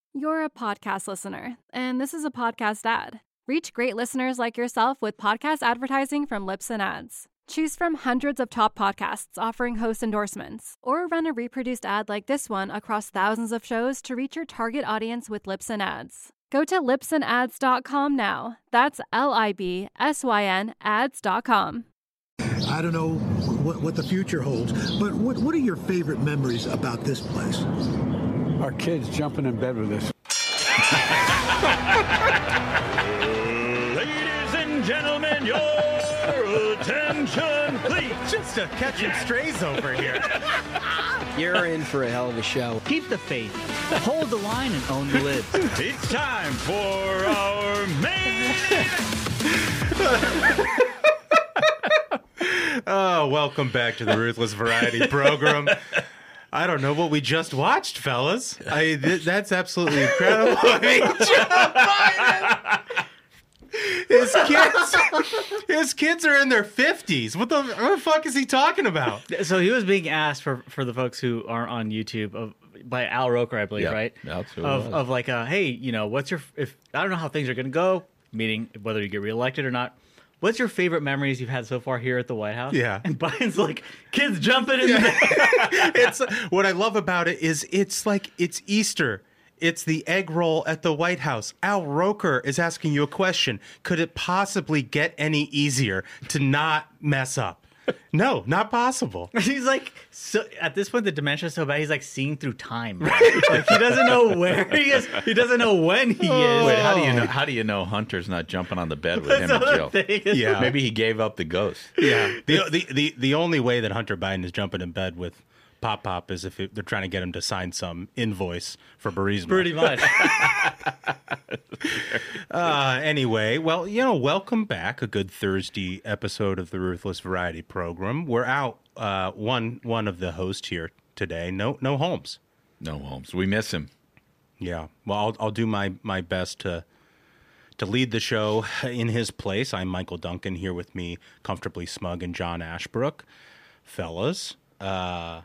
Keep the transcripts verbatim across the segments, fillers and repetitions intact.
You're a podcast listener, and this is a podcast ad. Reach great listeners like yourself with podcast advertising from Libsyn Ads. Choose from hundreds of top podcasts offering host endorsements, or run a reproduced ad like this one across thousands of shows to reach your target audience with Libsyn Ads. Go to libsyn ads dot com now. That's L I B S Y N ads dot com. I don't know what, what the future holds, but what, what are your favorite memories about this place? Our kids jumping in bed with us. Ladies and gentlemen, your attention, please. Just a catching strays over here. You're in for a hell of a show. Keep the faith, hold the line, and own the lids. It's time for our main Oh, welcome back to the Ruthless Variety Program. I don't know what we just watched, fellas. I th- that's absolutely incredible. I mean, his kids, his kids are in their fifties. What the, what the fuck is he talking about? So he was being asked for for the folks who aren't on YouTube of by Al Roker, I believe, Yeah, right? that's who it of was. of like, uh, hey, you know, what's your if I don't know how things are going to go, meaning whether you get reelected or not. What's your favorite memories you've had so far here at the White House? Yeah. And Biden's like, kids jumping in Yeah. the It's what I love about it is it's like it's Easter. It's the egg roll at the White House. Al Roker is asking you a question. Could it possibly get any easier to not mess up? No, not possible. He's like, so at this point, the dementia is so bad. He's like seeing through time. Like he doesn't know where he is. He doesn't know when he is. Wait, how do you know? How do you know Hunter's not jumping on the bed with him That's and the Jill? thing. Yeah. Maybe he gave up the ghost. Yeah. The, the the the only way that Hunter Biden is jumping in bed with Pop Pop is if it, they're trying to get him to sign some invoice for Burisma. Pretty much. Uh, anyway, well, you know, welcome back. A good Thursday episode of the Ruthless Variety Program. We're out. Uh, one one of the hosts here today. No no Holmes. No, Holmes. We miss him. Yeah. Well, I'll I'll do my my best to to lead the show in his place. I'm Michael Duncan, here with me, comfortably smug, and John Ashbrook. Fellas, uh,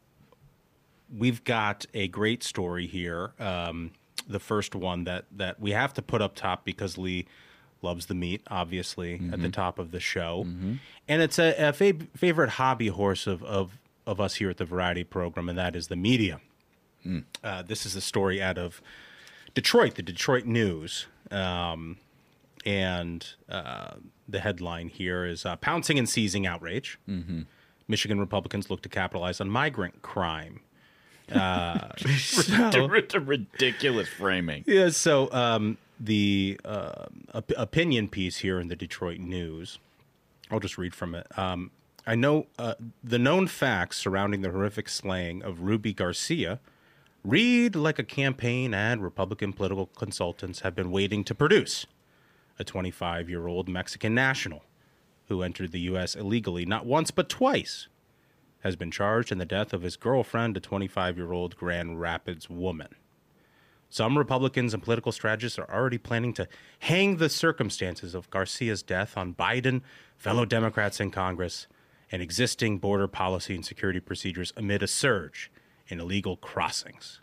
we've got a great story here. Um, the first one that, that we have to put up top because Lee loves the meat, obviously, mm-hmm. at the top of the show. Mm-hmm. And it's a, a fav- favorite hobby horse of, of, of us here at the Variety Program, and that is the media. Mm. Uh, this is a story out of Detroit, the Detroit News. Um, and uh, the headline here is uh, Pouncing and Seizing Outrage. Mm-hmm. Michigan Republicans look to capitalize on migrant crime. Uh, so, It's a ridiculous framing. yeah, so um, the uh, op- opinion piece here in the Detroit News, I'll just read from it. Um, I know uh, the known facts surrounding the horrific slaying of Ruby Garcia read like a campaign ad Republican political consultants have been waiting to produce. A twenty-five-year-old Mexican national who entered the U S illegally not once but twice has been charged in the death of his girlfriend, a twenty-five-year-old Grand Rapids woman. Some Republicans and political strategists are already planning to hang the circumstances of Garcia's death on Biden, fellow Democrats in Congress, and existing border policy and security procedures amid a surge in illegal crossings.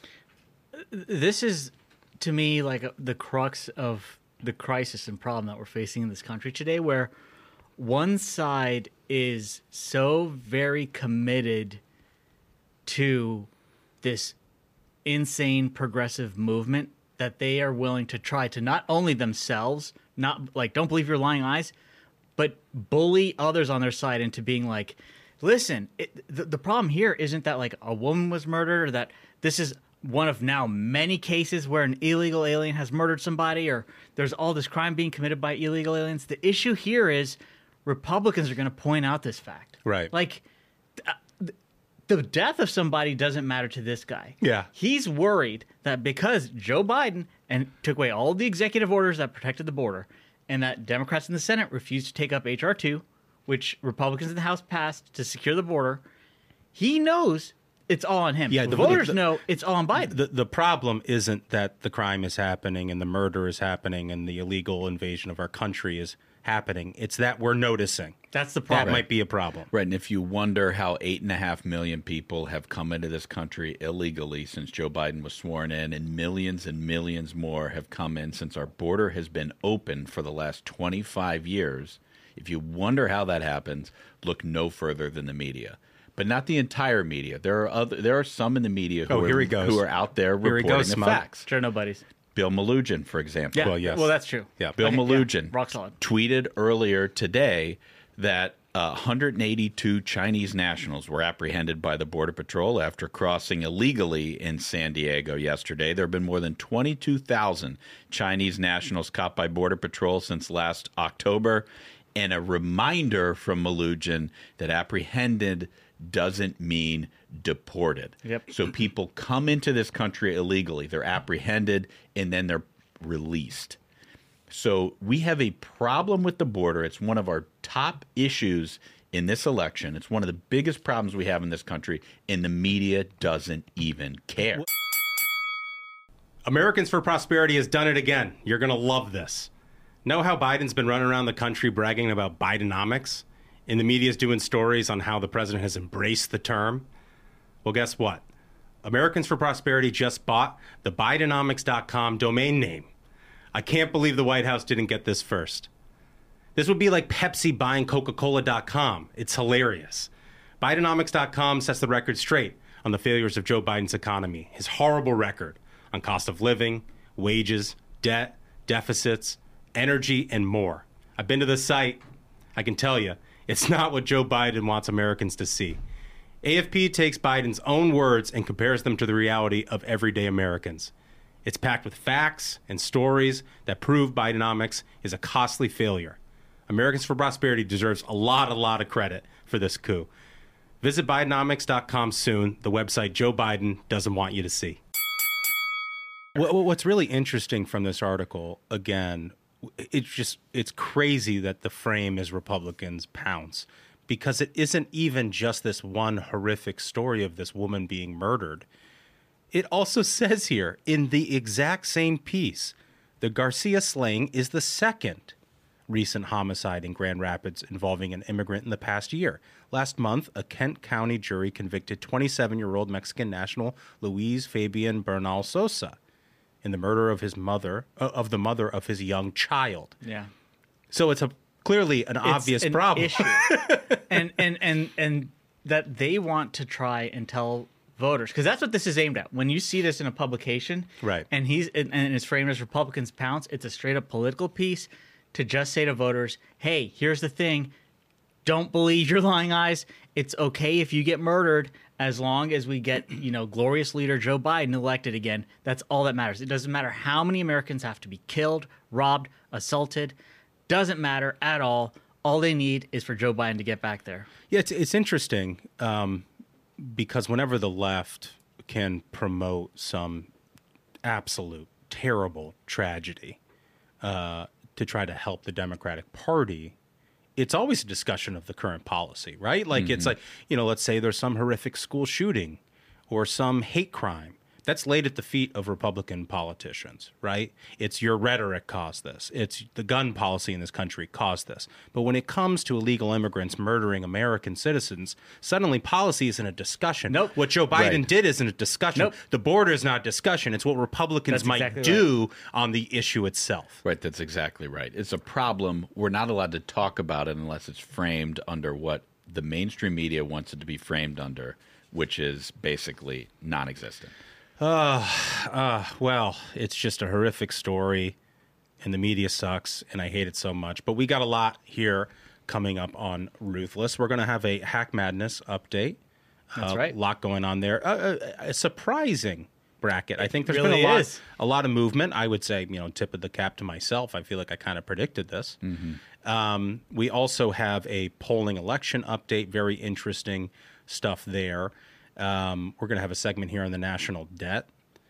This is, to me, like the crux of the crisis and problem that we're facing in this country today, where one side is so very committed to this insane progressive movement that they are willing to try to not only themselves, not like don't believe your lying eyes, but bully others on their side into being like, listen, it, the, the problem here isn't that like a woman was murdered or that this is one of now many cases where an illegal alien has murdered somebody or there's all this crime being committed by illegal aliens. The issue here is Republicans are going to point out this fact. Right. Like, th- the death of somebody doesn't matter to this guy. Yeah. He's worried that because Joe Biden and took away all the executive orders that protected the border and that Democrats in the Senate refused to take up H R two, which Republicans in the House passed to secure the border, he knows it's all on him. Yeah, the, the voters the, know it's all on Biden. The, the problem isn't that the crime is happening and the murder is happening and the illegal invasion of our country is happening. It's that we're noticing. That's the That problem. might be a problem. Right, and if you wonder how eight and a half million people have come into this country illegally since Joe Biden was sworn in, and millions and millions more have come in since our border has been open for the last twenty-five years, if you wonder how that happens, look no further than the media. But not the entire media. There are other. There are some in the media who, Oh, are, here he goes. who are out there Here he reporting goes, the Smug. facts. Sure, nobody's. Bill Melugin, for example. Yeah. Well, yes. Well, that's true. Yeah. Bill Okay, yeah. Melugin Rock solid. tweeted earlier today that uh, one hundred eighty-two Chinese nationals were apprehended by the Border Patrol after crossing illegally in San Diego yesterday. There have been more than twenty-two thousand Chinese nationals caught by Border Patrol since last October. And a reminder from Melugin that apprehended doesn't mean deported. Yep. So people come into this country illegally, they're apprehended, and then they're released. So we have a problem with the border. It's one of our top issues in this election. It's one of the biggest problems we have in this country, and the media doesn't even care. Americans for Prosperity has done it again. You're going to love this. Know how Biden's been running around the country bragging about Bidenomics? And the media's doing stories on how the president has embraced the term? Well, guess what? Americans for Prosperity just bought the Bidenomics dot com domain name. I can't believe the White House didn't get this first. This would be like Pepsi buying Coca Cola dot com. It's hilarious. Bidenomics dot com sets the record straight on the failures of Joe Biden's economy, his horrible record on cost of living, wages, debt, deficits, energy, and more. I've been to the site. I can tell you, it's not what Joe Biden wants Americans to see. A F P takes Biden's own words and compares them to the reality of everyday Americans. It's packed with facts and stories that prove Bidenomics is a costly failure. Americans for Prosperity deserves a lot, a lot of credit for this coup. Visit Bidenomics dot com soon, the website Joe Biden doesn't want you to see. What's really interesting from this article, again, it's just, it's crazy that the frame is Republicans pounce, because it isn't even just this one horrific story of this woman being murdered. It also says here in the exact same piece, the Garcia slaying is the second recent homicide in Grand Rapids involving an immigrant in the past year. Last month, a Kent County jury convicted twenty-seven-year-old Mexican national Luis Fabian Bernal Sosa in the murder of his mother, uh, of the mother of his young child. Yeah. So it's a clearly an It's obvious an problem. issue. and and and and that they want to try and tell voters, because that's what this is aimed at. When you see this in a publication, Right. and he's and and it's framed as Republicans pounce, it's a straight up political piece to just say to voters, hey, here's the thing, don't believe your lying eyes. It's okay if you get murdered, as long as we get, you know, glorious leader Joe Biden elected again. That's all that matters. It doesn't matter how many Americans have to be killed, robbed, assaulted. Doesn't matter at all. All they need is for Joe Biden to get back there. Yeah, it's it's interesting um, because whenever the left can promote some absolute terrible tragedy uh, to try to help the Democratic Party, it's always a discussion of the current policy, right? Like it's like, you know, let's say there's some horrific school shooting or some hate crime. That's laid at the feet of Republican politicians, right? It's your rhetoric caused this. It's the gun policy in this country caused this. But when it comes to illegal immigrants murdering American citizens, suddenly policy isn't a discussion. Nope. What Joe Biden Right. did isn't a discussion. Nope. The border is not discussion. It's what Republicans That's might exactly do on the issue itself. Right, that's exactly right. It's a problem. We're not allowed to talk about it unless it's framed under what the mainstream media wants it to be framed under, which is basically non-existent. Uh, uh, well, it's just a horrific story, and the media sucks, and I hate it so much. But we got a lot here coming up on Ruthless. We're going to have a Hack Madness update. That's uh, right. A lot going on there. Uh, a, a surprising bracket. I think there's really been a lot, is. a lot of movement. I would say, you know, tip of the cap to myself. I feel like I kind of predicted this. Um, we also have a polling election update. Very interesting stuff there. Um, we're going to have a segment here on the national debt,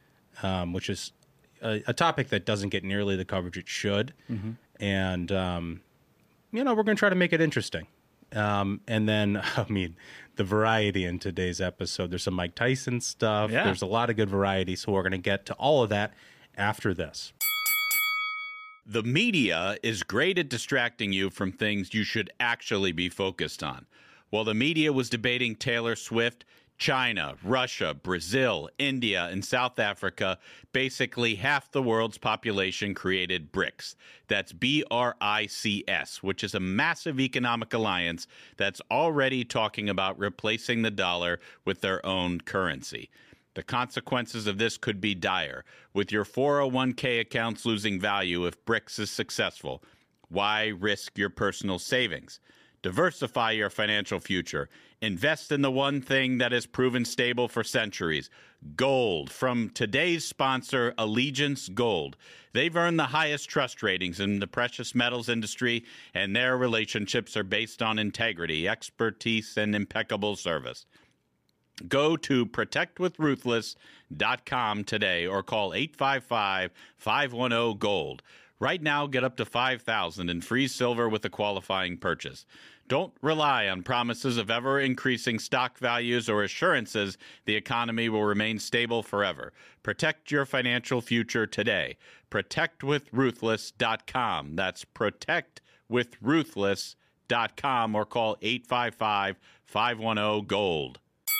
um, which is a, a topic that doesn't get nearly the coverage it should. And, um, you know, we're going to try to make it interesting. Um, and then, I mean, the variety in today's episode, there's some Mike Tyson stuff. Yeah. There's a lot of good variety. So we're going to get to all of that after this. The media is great at distracting you from things you should actually be focused on. While the media was debating Taylor Swift, China, Russia, Brazil, India, and South Africa, basically half the world's population created BRICS. That's B R I C S, which is a massive economic alliance that's already talking about replacing the dollar with their own currency. The consequences of this could be dire, with your four oh one k accounts losing value if BRICS is successful. Why risk your personal savings? Diversify your financial future. Invest in the one thing that has proven stable for centuries, gold, from today's sponsor, Allegiance Gold. They've earned the highest trust ratings in the precious metals industry, and their relationships are based on integrity, expertise, and impeccable service. Go to protect with ruthless dot com today or call eight five five, five one zero, GOLD. Right now, get up to five thousand dollars in free silver with a qualifying purchase. Don't rely on promises of ever-increasing stock values or assurances the economy will remain stable forever. Protect your financial future today. protect with ruthless dot com. That's protect with ruthless dot com or call eight five five, five one zero, GOLD.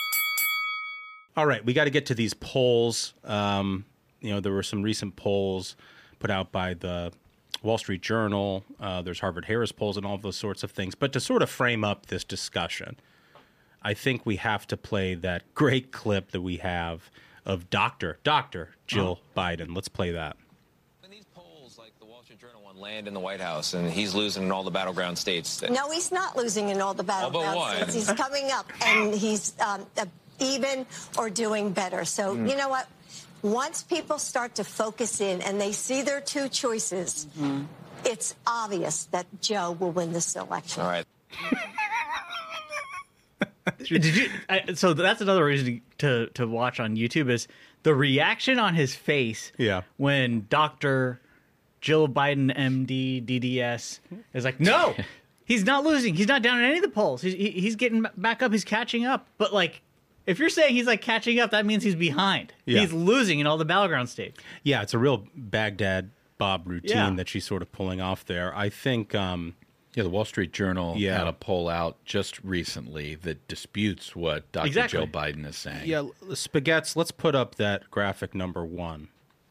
All right, we got to get to these polls. Um, you know, there were some recent polls put out by the Wall Street Journal. Uh, there's Harvard-Harris polls and all of those sorts of things. But to sort of frame up this discussion, I think we have to play that great clip that we have of Doctor Doctor Jill oh. Biden. Let's play that. When these polls, like the Wall Street Journal one, land in the White House, and he's losing in all the battleground states. No, he's not losing in all the battleground oh, states. He's coming up, and he's um, even or doing better. So, mm. you know what? Once people start to focus in and they see their two choices, mm-hmm. it's obvious that Joe will win this election. All right. Did you? I, so that's another reason to to watch on YouTube is the reaction on his face. Yeah. When Doctor Jill Biden, M D, D D S is like, no, he's not losing. He's not down in any of the polls. He's he, he's getting back up. He's catching up. But like, if you're saying he's like catching up, that means he's behind. Yeah. He's losing in all the battleground states. Yeah, it's a real Baghdad Bob routine yeah. that she's sort of pulling off there. I think. Um, Yeah, the Wall Street Journal yeah. had a poll out just recently that disputes what Doctor Exactly. Joe Biden is saying. Yeah, Spaghettis, let's put up that graphic number one.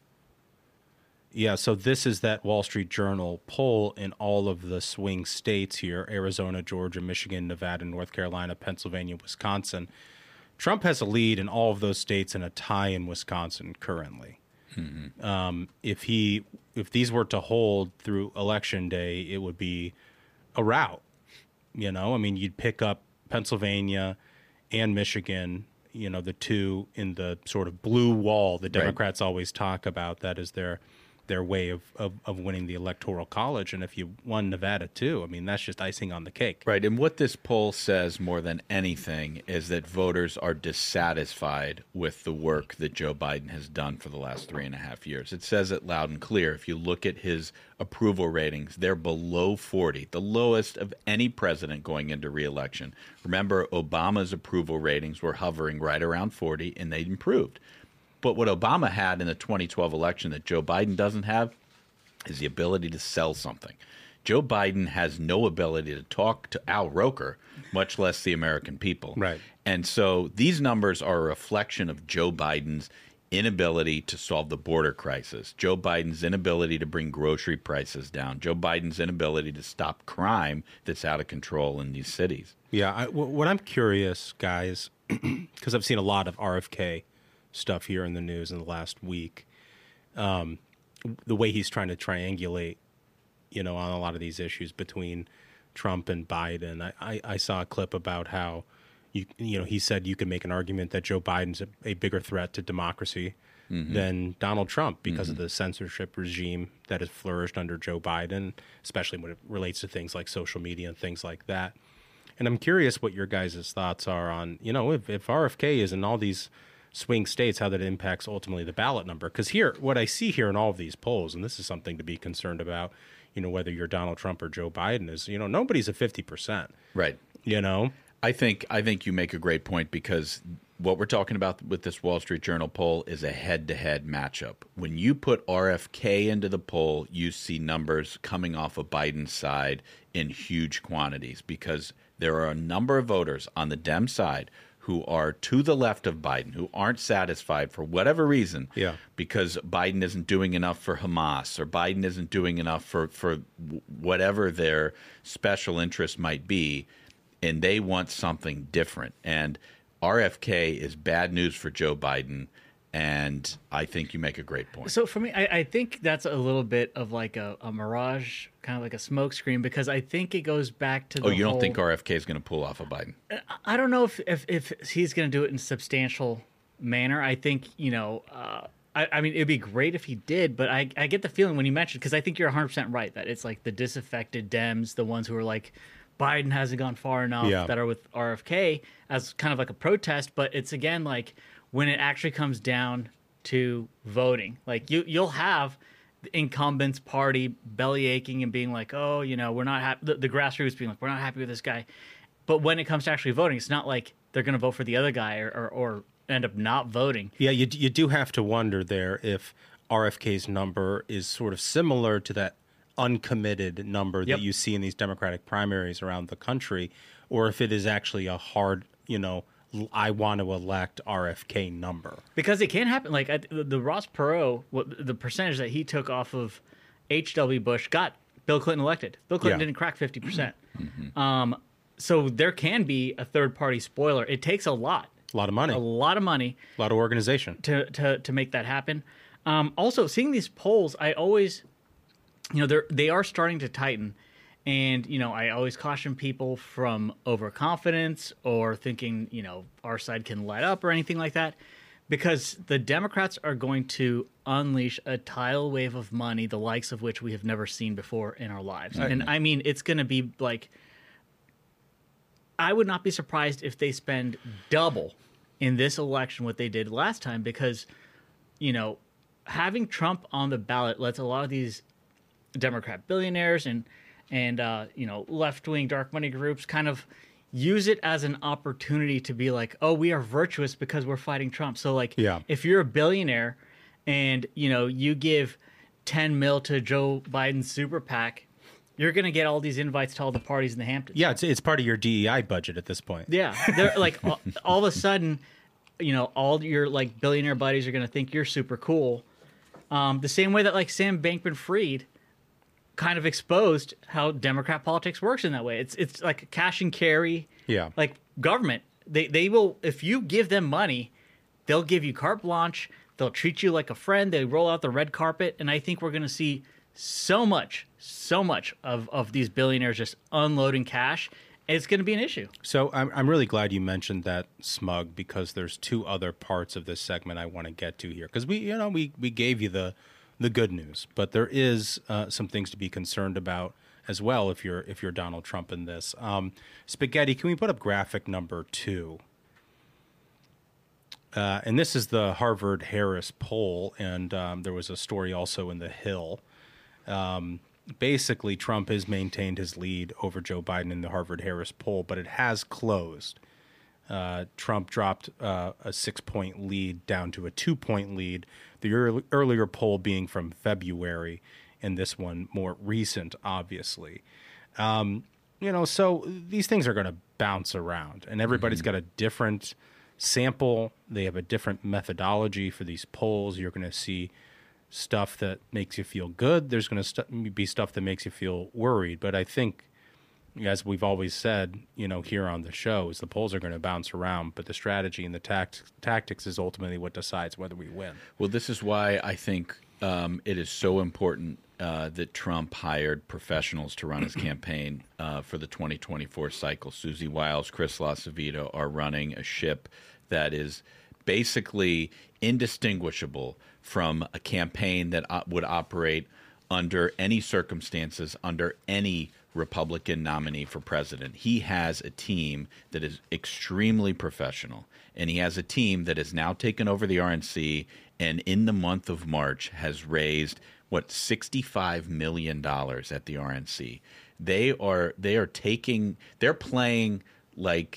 Yeah, so this is that Wall Street Journal poll in all of the swing states here: Arizona, Georgia, Michigan, Nevada, North Carolina, Pennsylvania, Wisconsin. Trump has a lead in all of those states and a tie in Wisconsin currently. Mm-hmm. Um, if he, if these were to hold through Election Day, it would be a rout. You know, I mean, you'd pick up Pennsylvania and Michigan, you know, the two in the sort of blue wall the Democrats right. always talk about. That is their their way of, of, of winning the Electoral College. And if you won Nevada too, I mean, that's just icing on the cake. Right. And what this poll says more than anything is that voters are dissatisfied with the work that Joe Biden has done for the last three and a half years. It says it loud and clear. If you look at his approval ratings, they're below forty, the lowest of any president going into re-election. Remember, Obama's approval ratings were hovering right around forty, and they improved. But what Obama had in the twenty twelve election that Joe Biden doesn't have is the ability to sell something. Joe Biden has no ability to talk to Al Roker, much less the American people. Right. And so these numbers are a reflection of Joe Biden's inability to solve the border crisis, Joe Biden's inability to bring grocery prices down, Joe Biden's inability to stop crime that's out of control in these cities. Yeah. I, w- what I'm curious, guys, because I've seen a lot of R F K stuff here in the news in the last week, um, the way he's trying to triangulate, you know, on a lot of these issues between Trump and Biden. I, I, I saw a clip about how, you you know, he said you can make an argument that Joe Biden's a, a bigger threat to democracy mm-hmm. than Donald Trump because mm-hmm. of the censorship regime that has flourished under Joe Biden, especially when it relates to things like social media and things like that. And I'm curious what your guys' thoughts are on, you know, if, if R F K is in all these swing states, how that impacts ultimately the ballot number. Because here, what I see here in all of these polls, and this is something to be concerned about, you know, whether you're Donald Trump or Joe Biden, is, you know, nobody's at fifty percent. Right. You know? I think I think you make a great point because what we're talking about with this Wall Street Journal poll is a head-to-head matchup. When you put R F K into the poll, you see numbers coming off of Biden's side in huge quantities because there are a number of voters on the Dem side who are to the left of Biden, who aren't satisfied for whatever reason, yeah. because Biden isn't doing enough for Hamas or Biden isn't doing enough for, for whatever their special interest might be, and they want something different. And R F K is bad news for Joe Biden, and I think you make a great point. So for me, I, I think that's a little bit of like a, a mirage, kind of like a smokescreen, because I think it goes back to the Oh, you don't whole, think R F K is going to pull off a Biden? I don't know if, if, if he's going to do it in a substantial manner. I think, you know, uh, I, I mean, it'd be great if he did, but I, I get the feeling when you mentioned, because I think you're one hundred percent right, that it's like the disaffected Dems, the ones who are like, Biden hasn't gone far enough, yeah. that are with R F K as kind of like a protest. But it's, again, like when it actually comes down to voting, like you, you'll have the incumbents party belly aching and being like, oh, you know, we're not happy. The, the grassroots being like, we're not happy with this guy. But when it comes to actually voting, it's not like they're going to vote for the other guy or, or, or end up not voting. Yeah, you, you do have to wonder there if R F K's number is sort of similar to that uncommitted number Yep. that you see in these Democratic primaries around the country, or if it is actually a hard, you know, I want to elect R F K number. Because it can happen. Like at the, the Ross Perot, what, the percentage that he took off of H W. Bush got Bill Clinton elected. Bill Clinton Yeah. didn't crack fifty percent. Um, so there can be a third-party spoiler. It takes a lot. A lot of money. A lot of money. A lot of organization. To, to, to make that happen. Um, also, seeing these polls, I always... You know, they're, they are starting to tighten. And, you know, I always caution people from overconfidence or thinking, you know, our side can let up or anything like that. Because the Democrats are going to unleash a tidal wave of money, the likes of which we have never seen before in our lives. Right. And, I mean, it's going to be like... I would not be surprised if they spend double in this election what they did last time. Because, you know, having Trump on the ballot lets a lot of these Democrat billionaires and and uh, you know, left-wing dark money groups kind of use it as an opportunity to be like, oh, we are virtuous because we're fighting Trump. So like, yeah. if you're a billionaire and you know you give ten mil to Joe Biden's super PAC, you're gonna get all these invites to all the parties in the Hamptons. Yeah, it's it's part of your D E I budget at this point. Yeah, they're like all, all of a sudden, you know, all your like billionaire buddies are gonna think you're super cool. Um, the same way that like Sam Bankman-Fried kind of exposed how Democrat politics works in that way. It's it's like cash and carry. Yeah. Like government, they they will, if you give them money, they'll give you carte blanche. They'll treat you like a friend. They roll out the red carpet, and I think we're going to see so much, so much of of these billionaires just unloading cash. It's going to be an issue. So I'm I'm really glad you mentioned that, Smug, because there's two other parts of this segment I want to get to here. Because we you know we we gave you the the good news, but there is uh, some things to be concerned about as well if you're if you're Donald Trump in this. Um, Spaghetti, can we put up graphic number two? Uh, and this is the Harvard-Harris poll, and um, there was a story also in The Hill. Um, basically, Trump has maintained his lead over Joe Biden in the Harvard-Harris poll, but it has closed. Uh, Trump dropped uh, a six-point lead down to a two-point lead, the early, earlier poll being from February, and this one more recent, obviously. Um, you know, so these things are going to bounce around, and everybody's mm-hmm. got a different sample. They have a different methodology for these polls. You're going to see stuff that makes you feel good. There's going to st- be stuff that makes you feel worried, but I think, as we've always said, you know, here on the show, is the polls are going to bounce around, but the strategy and the tact- tactics is ultimately what decides whether we win. Well, this is why I think um, it is so important uh, that Trump hired professionals to run his campaign uh, for the twenty twenty-four cycle. Susie Wiles, Chris LaCivita are running a ship that is basically indistinguishable from a campaign that uh, would operate under any circumstances, under any Republican nominee for president. He has a team that is extremely professional, and he has a team that has now taken over the R N C and in the month of March has raised, what, sixty-five million dollars at the R N C. They are they are taking they're playing like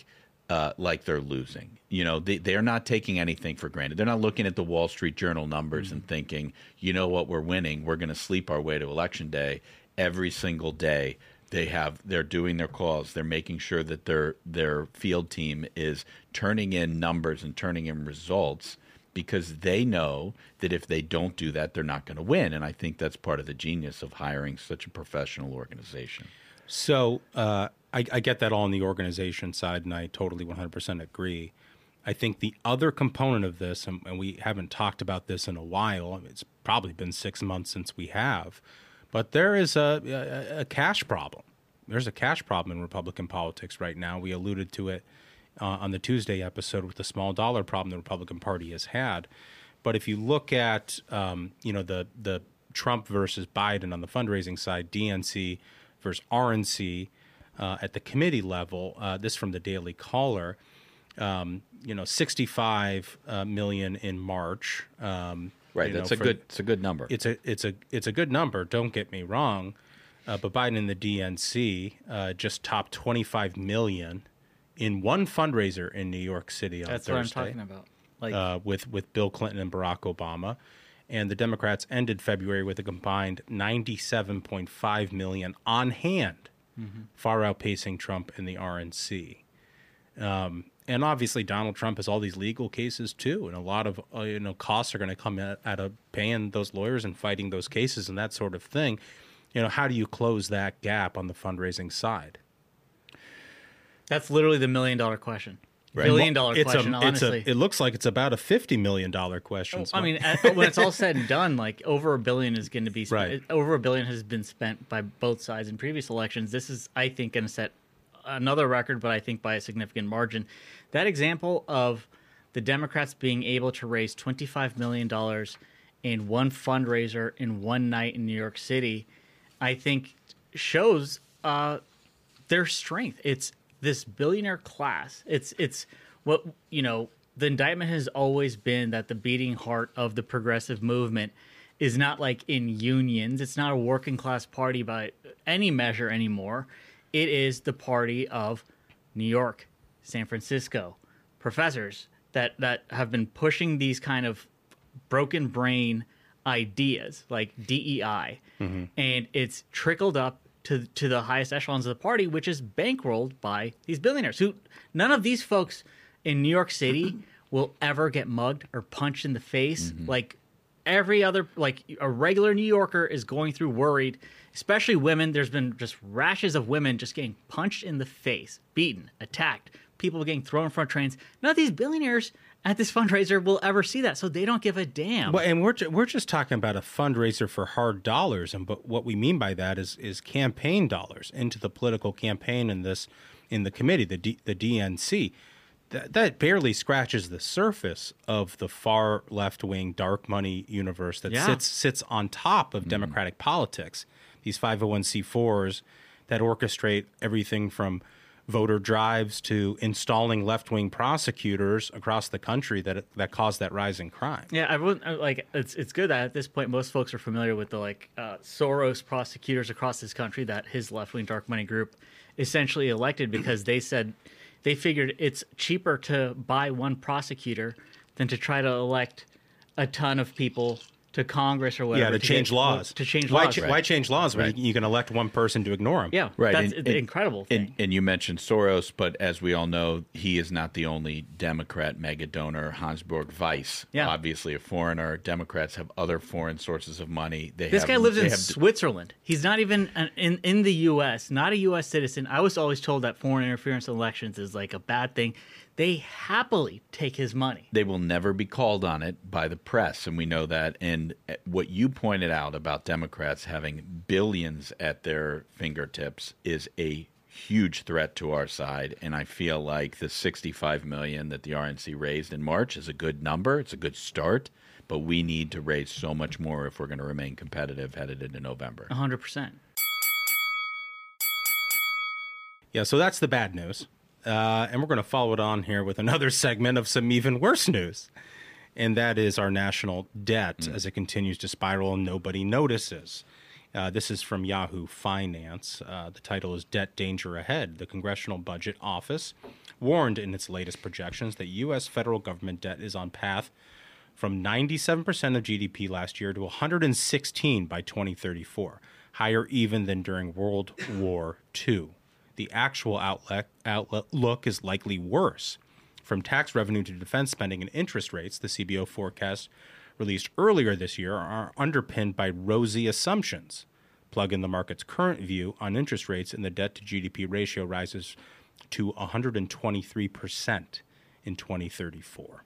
uh, like they're losing. You know, they, they're not taking anything for granted. They're not looking at the Wall Street Journal numbers mm-hmm. and thinking, you know what, we're winning. We're going to sleep our way to Election Day. Every single day they have, they're doing their calls. They're making sure that their their field team is turning in numbers and turning in results, because they know that if they don't do that, they're not going to win. And I think that's part of the genius of hiring such a professional organization. So uh, I, I get that all on the organization side, and I totally one hundred percent agree. I think the other component of this, and, and we haven't talked about this in a while, it's probably been six months since we have, but there is a, a, a cash problem. There's a cash problem in Republican politics right now. We alluded to it uh, on the Tuesday episode with the small dollar problem the Republican Party has had. But if you look at, um, you know, the the Trump versus Biden on the fundraising side, D N C versus R N C uh, at the committee level, uh, this from the Daily Caller, um, you know, sixty-five uh, million in March. Um, right, that's know, a for, good. It's a good number. It's a it's a it's a good number. Don't get me wrong, uh, but Biden and the D N C uh, just topped twenty-five million in one fundraiser in New York City on That's Thursday. That's what I'm talking about. Like uh, with with Bill Clinton and Barack Obama. And the Democrats ended February with a combined ninety-seven point five million dollars on hand, mm-hmm. far outpacing Trump and the R N C. Um, and obviously, Donald Trump has all these legal cases too, and a lot of uh, you know costs are going to come out of paying those lawyers and fighting those cases and that sort of thing. You know, how do you close that gap on the fundraising side? That's literally the million dollar question. Right. Billion dollar it's question, a, honestly. It's a, it looks like it's about a fifty million dollars question. Oh, I mean, at, when it's all said and done, like over a billion is going to be spent. Right. Over a billion has been spent by both sides in previous elections. This is, I think, going to set another record, but I think by a significant margin. That example of the Democrats being able to raise twenty-five million dollars in one fundraiser in one night in New York City, I think shows uh, their strength. It's this billionaire class. It's it's what, you know, the indictment has always been that the beating heart of the progressive movement is not like in unions. It's not a working class party by any measure anymore. It is the party of New York, San Francisco, professors that, that have been pushing these kind of broken brain ideas like D E I. Mm-hmm. And it's trickled up to to the highest echelons of the party, which is bankrolled by these billionaires who none of these folks in New York City will ever get mugged or punched in the face. Mm-hmm. Like every other, like a regular New Yorker is going through worried, especially women. There's been just rashes of women just getting punched in the face, beaten, attacked, people getting thrown in front of trains. None of these billionaires at this fundraiser will ever see that, so they don't give a damn. Well, and we're ju- we're just talking about a fundraiser for hard dollars, and but what we mean by that is is campaign dollars into the political campaign in this in the committee, the D, the D N C. That that barely scratches the surface of the far left wing dark money universe that yeah. sits sits on top of mm-hmm. democratic politics. These five oh one c fours that orchestrate everything from voter drives to installing left-wing prosecutors across the country that that caused that rise in crime. Yeah, I wouldn't like. It's it's good that at this point most folks are familiar with the like uh, Soros prosecutors across this country that his left-wing dark money group essentially elected because they said they figured it's cheaper to buy one prosecutor than to try to elect a ton of people to Congress or whatever. Yeah, to, to change get, laws. To change why laws. Ch- right. Why change laws when right. you, you can elect one person to ignore them? Yeah, right. That's and, the and, incredible thing. And, and you mentioned Soros, but as we all know, he is not the only Democrat mega donor. Hansburg Weiss, yeah. obviously a foreigner. Democrats have other foreign sources of money. They this have, guy lives in have, Switzerland. He's not even an, in, in the U S, not a U S citizen. I was always told that foreign interference in elections is like a bad thing. They happily take his money. They will never be called on it by the press, and we know that. And what you pointed out about Democrats having billions at their fingertips is a huge threat to our side. And I feel like the sixty-five million dollars that the R N C raised in March is a good number. It's a good start, but we need to raise so much more if we're going to remain competitive headed into November. one hundred percent. Yeah, so that's the bad news. Uh, and we're going to follow it on here with another segment of some even worse news. And that is our national debt mm. as it continues to spiral and nobody notices. Uh, this is from Yahoo Finance. Uh, the title is Debt Danger Ahead. The Congressional Budget Office warned in its latest projections that U S federal government debt is on path from ninety-seven percent of G D P last year to one hundred sixteen by twenty thirty-four, higher even than during World War Two. The actual outlet, outlook is likely worse. From tax revenue to defense spending and interest rates, the C B O forecast released earlier this year are underpinned by rosy assumptions. Plug in the market's current view on interest rates, and the debt to G D P ratio rises to one hundred twenty-three percent in twenty thirty-four.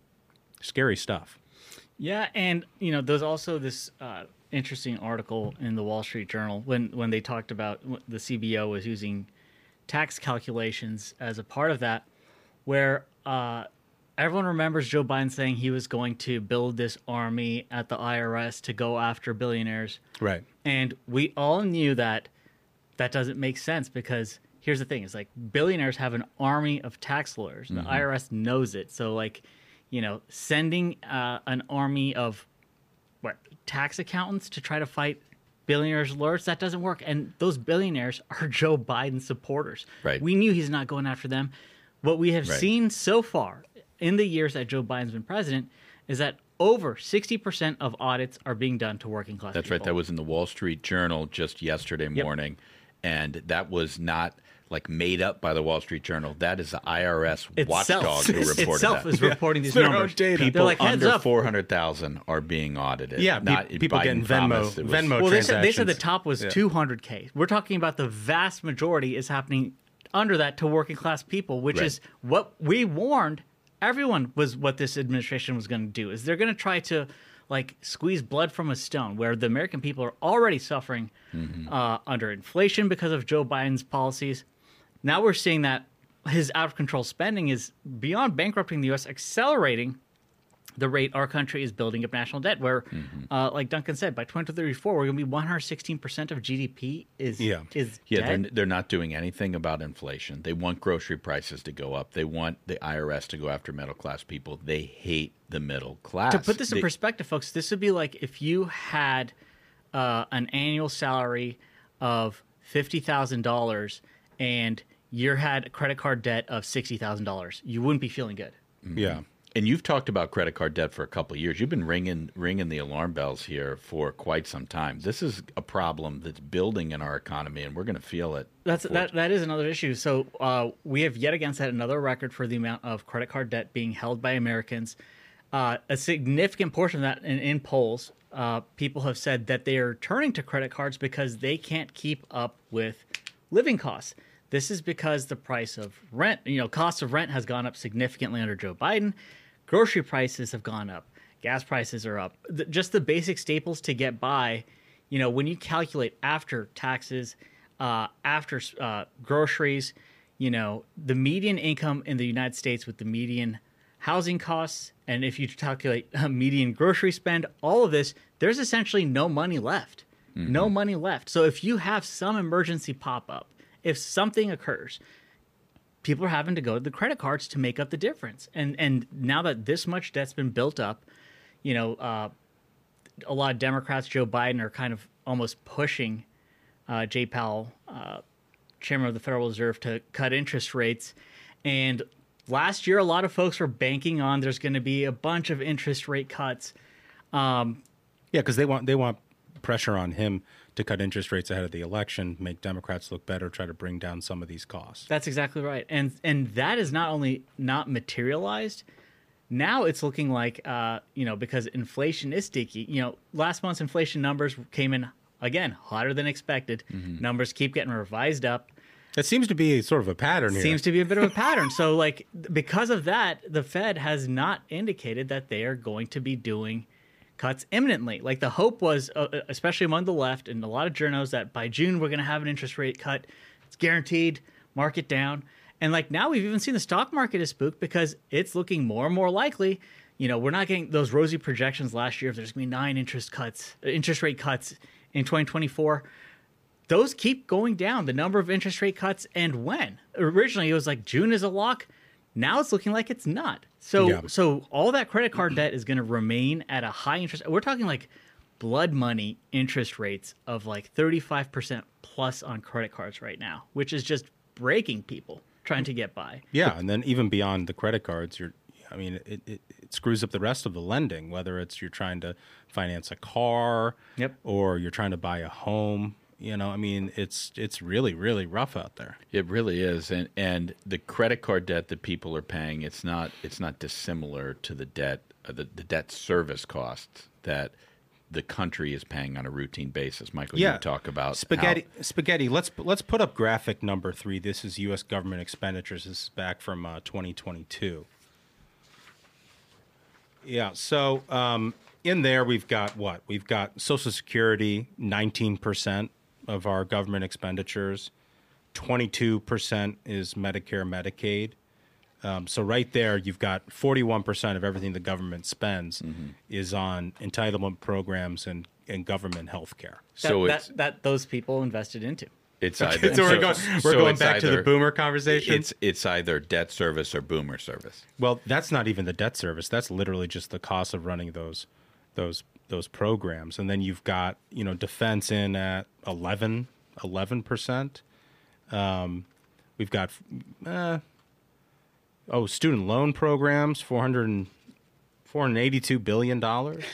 Scary stuff. Yeah, and you know, there's also this uh, interesting article in the Wall Street Journal when when they talked about the C B O was using tax calculations as a part of that, where uh, everyone remembers Joe Biden saying he was going to build this army at the I R S to go after billionaires. Right. And we all knew that that doesn't make sense because here's the thing. It's like billionaires have an army of tax lawyers. And Mm-hmm. the I R S knows it. So, like, you know, sending uh, an army of what tax accountants to try to fight billionaires' lawyers, that doesn't work. And those billionaires are Joe Biden supporters. Right. We knew he's not going after them. What we have Right. seen so far in the years that Joe Biden's been president is that over sixty percent of audits are being done to working class That's people. right. That was in the Wall Street Journal just yesterday Yep. morning. And that was not like made up by the Wall Street Journal. That is the I R S watchdog Itself, who reported itself that. is reporting these Their own numbers. data. People They're like, heads under up. four hundred thousand are being audited. Yeah, pe- Not, people Biden getting Venmo- promised it was- Venmo Well, they said, they said the transactions. top was Yeah. two hundred K. We're talking about the vast majority is happening under that to working class people, which Right. is what we warned everyone was what this administration was going to do. Is they're going to try to like squeeze blood from a stone, where the American people are already suffering Mm-hmm. uh, under inflation because of Joe Biden's policies. Now we're seeing that his out of control spending is beyond bankrupting the U S, accelerating the rate our country is building up national debt, where, Mm-hmm. uh, like Duncan said, by twenty thirty-four, we're going to be one hundred sixteen percent of G D P is Yeah. is Yeah, debt. they're, they're not doing anything about inflation. They want grocery prices to go up. They want the I R S to go after middle class people. They hate the middle class. To put this in They- perspective, folks, this would be like if you had uh, an annual salary of fifty thousand dollars and you had a credit card debt of sixty thousand dollars. You wouldn't be feeling good. Yeah. And you've talked about credit card debt for a couple of years. You've been ringing ringing the alarm bells here for quite some time. This is a problem that's building in our economy, and we're going to feel it. That's that. That is another issue. So uh, we have yet again set another record for the amount of credit card debt being held by Americans. Uh, a significant portion of that, in, in polls, uh, people have said that they are turning to credit cards because they can't keep up with living costs. This is because the price of rent, you know, cost of rent has gone up significantly under Joe Biden. Grocery prices have gone up. Gas prices are up. The, just the basic staples to get by, you know, when you calculate after taxes, uh, after uh, groceries, you know, the median income in the United States with the median housing costs, and if you calculate uh, median grocery spend, all of this, there's essentially no money left. Mm-hmm. No money left. So if you have some emergency pop up, if something occurs, people are having to go to the credit cards to make up the difference. And and now that this much debt's been built up, you know, uh, a lot of Democrats, Joe Biden, are kind of almost pushing uh, Jay Powell, uh, chairman of the Federal Reserve, to cut interest rates. And last year, a lot of folks were banking on there's going to be a bunch of interest rate cuts. Um, yeah, because they want they want pressure on him to cut interest rates ahead of the election, make Democrats look better, try to bring down some of these costs. That's exactly right. And and that is not only not materialized, now it's looking like, uh, you know, because inflation is sticky. You know, last month's inflation numbers came in, again, hotter than expected. Mm-hmm. Numbers keep getting revised up. It seems to be sort of a pattern here. Seems to be a bit of a pattern. So, like, because of that, the Fed has not indicated that they are going to be doing cuts imminently. Like, the hope was, uh, especially among the left and a lot of journos, that by June we're going to have an interest rate cut. It's guaranteed, market down. And, like, now we've even seen the stock market is spooked because it's looking more and more likely. You know, we're not getting those rosy projections last year if there's going to be nine interest cuts, interest rate cuts in twenty twenty-four. Those keep going down, the number of interest rate cuts and when. Originally, it was like June is a lock. Now it's looking like it's not. So, yeah. so all that credit card debt is going to remain at a high interest. We're talking like blood money interest rates of like thirty-five percent plus on credit cards right now, which is just breaking people trying to get by. Yeah, and then even beyond the credit cards, you're I mean, it, it, it screws up the rest of the lending, whether it's you're trying to finance a car yep. or you're trying to buy a home. You know, I mean, it's it's really, really rough out there. It really is. And and the credit card debt that people are paying, it's not it's not dissimilar to the debt, uh, the, the debt service costs that the country is paying on a routine basis. Michael, yeah. you talk about spaghetti. How... Spaghetti. Let's let's put up graphic number three. This is U S government expenditures. This is back from uh, twenty twenty-two. Yeah. So um, in there, we've got what? We've got Social Security, nineteen percent of our government expenditures. twenty-two percent is Medicare, Medicaid. Um, so right there, you've got forty-one percent of everything the government spends mm-hmm. is on entitlement programs and, and government health care. That, so that, that those people invested into. It's either, so we're going, we're so going back either, to the boomer conversation. It's it's either debt service or boomer service. Well, that's not even the debt service. That's literally just the cost of running those those those programs. And then you've got, you know, defense in at eleven percent. Um, we've got uh, oh student loan programs, four hundred four hundred eighty-two billion dollars.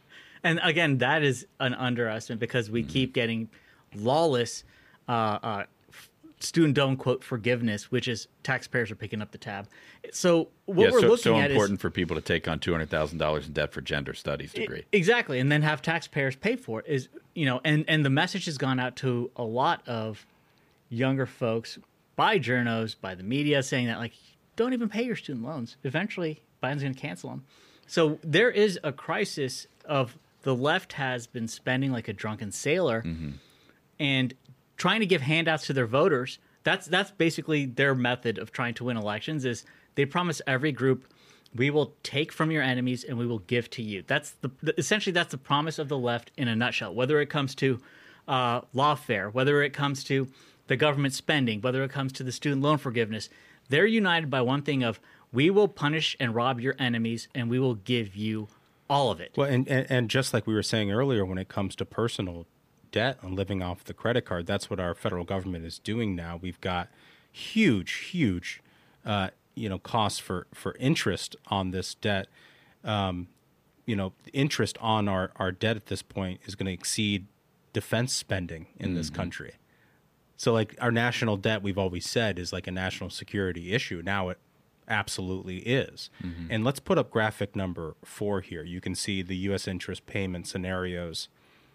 And again, that is an underestimate because we mm. keep getting lawless uh, uh, student loan quote forgiveness, which is taxpayers are picking up the tab. So what yeah, we're so, looking so at important is, for people to take on two hundred thousand dollars in debt for gender studies degree. Exactly, and then have taxpayers pay for it. Is you know, and, and the message has gone out to a lot of younger folks by journos, by the media, saying that like, don't even pay your student loans. Eventually, Biden's going to cancel them. So there is a crisis of the left has been spending like a drunken sailor mm-hmm. and trying to give handouts to their voters. That's that's basically their method of trying to win elections is they promise every group, we will take from your enemies and we will give to you. That's the, the essentially that's the promise of the left in a nutshell, whether it comes to uh, lawfare, whether it comes to the government spending, whether it comes to the student loan forgiveness. They're united by one thing of we will punish and rob your enemies and we will give you all of it. Well, and, and, and just like we were saying earlier, when it comes to personal debt and living off the credit card, that's what our federal government is doing now. We've got huge, huge, uh, you know, costs for, for interest on this debt. Um, you know, interest on our, our debt at this point is going to exceed defense spending in mm-hmm. this country. So, like, our national debt, we've always said, is like a national security issue. Now it absolutely is. Mm-hmm. And let's put up graphic number four here. You can see the U S interest payment scenarios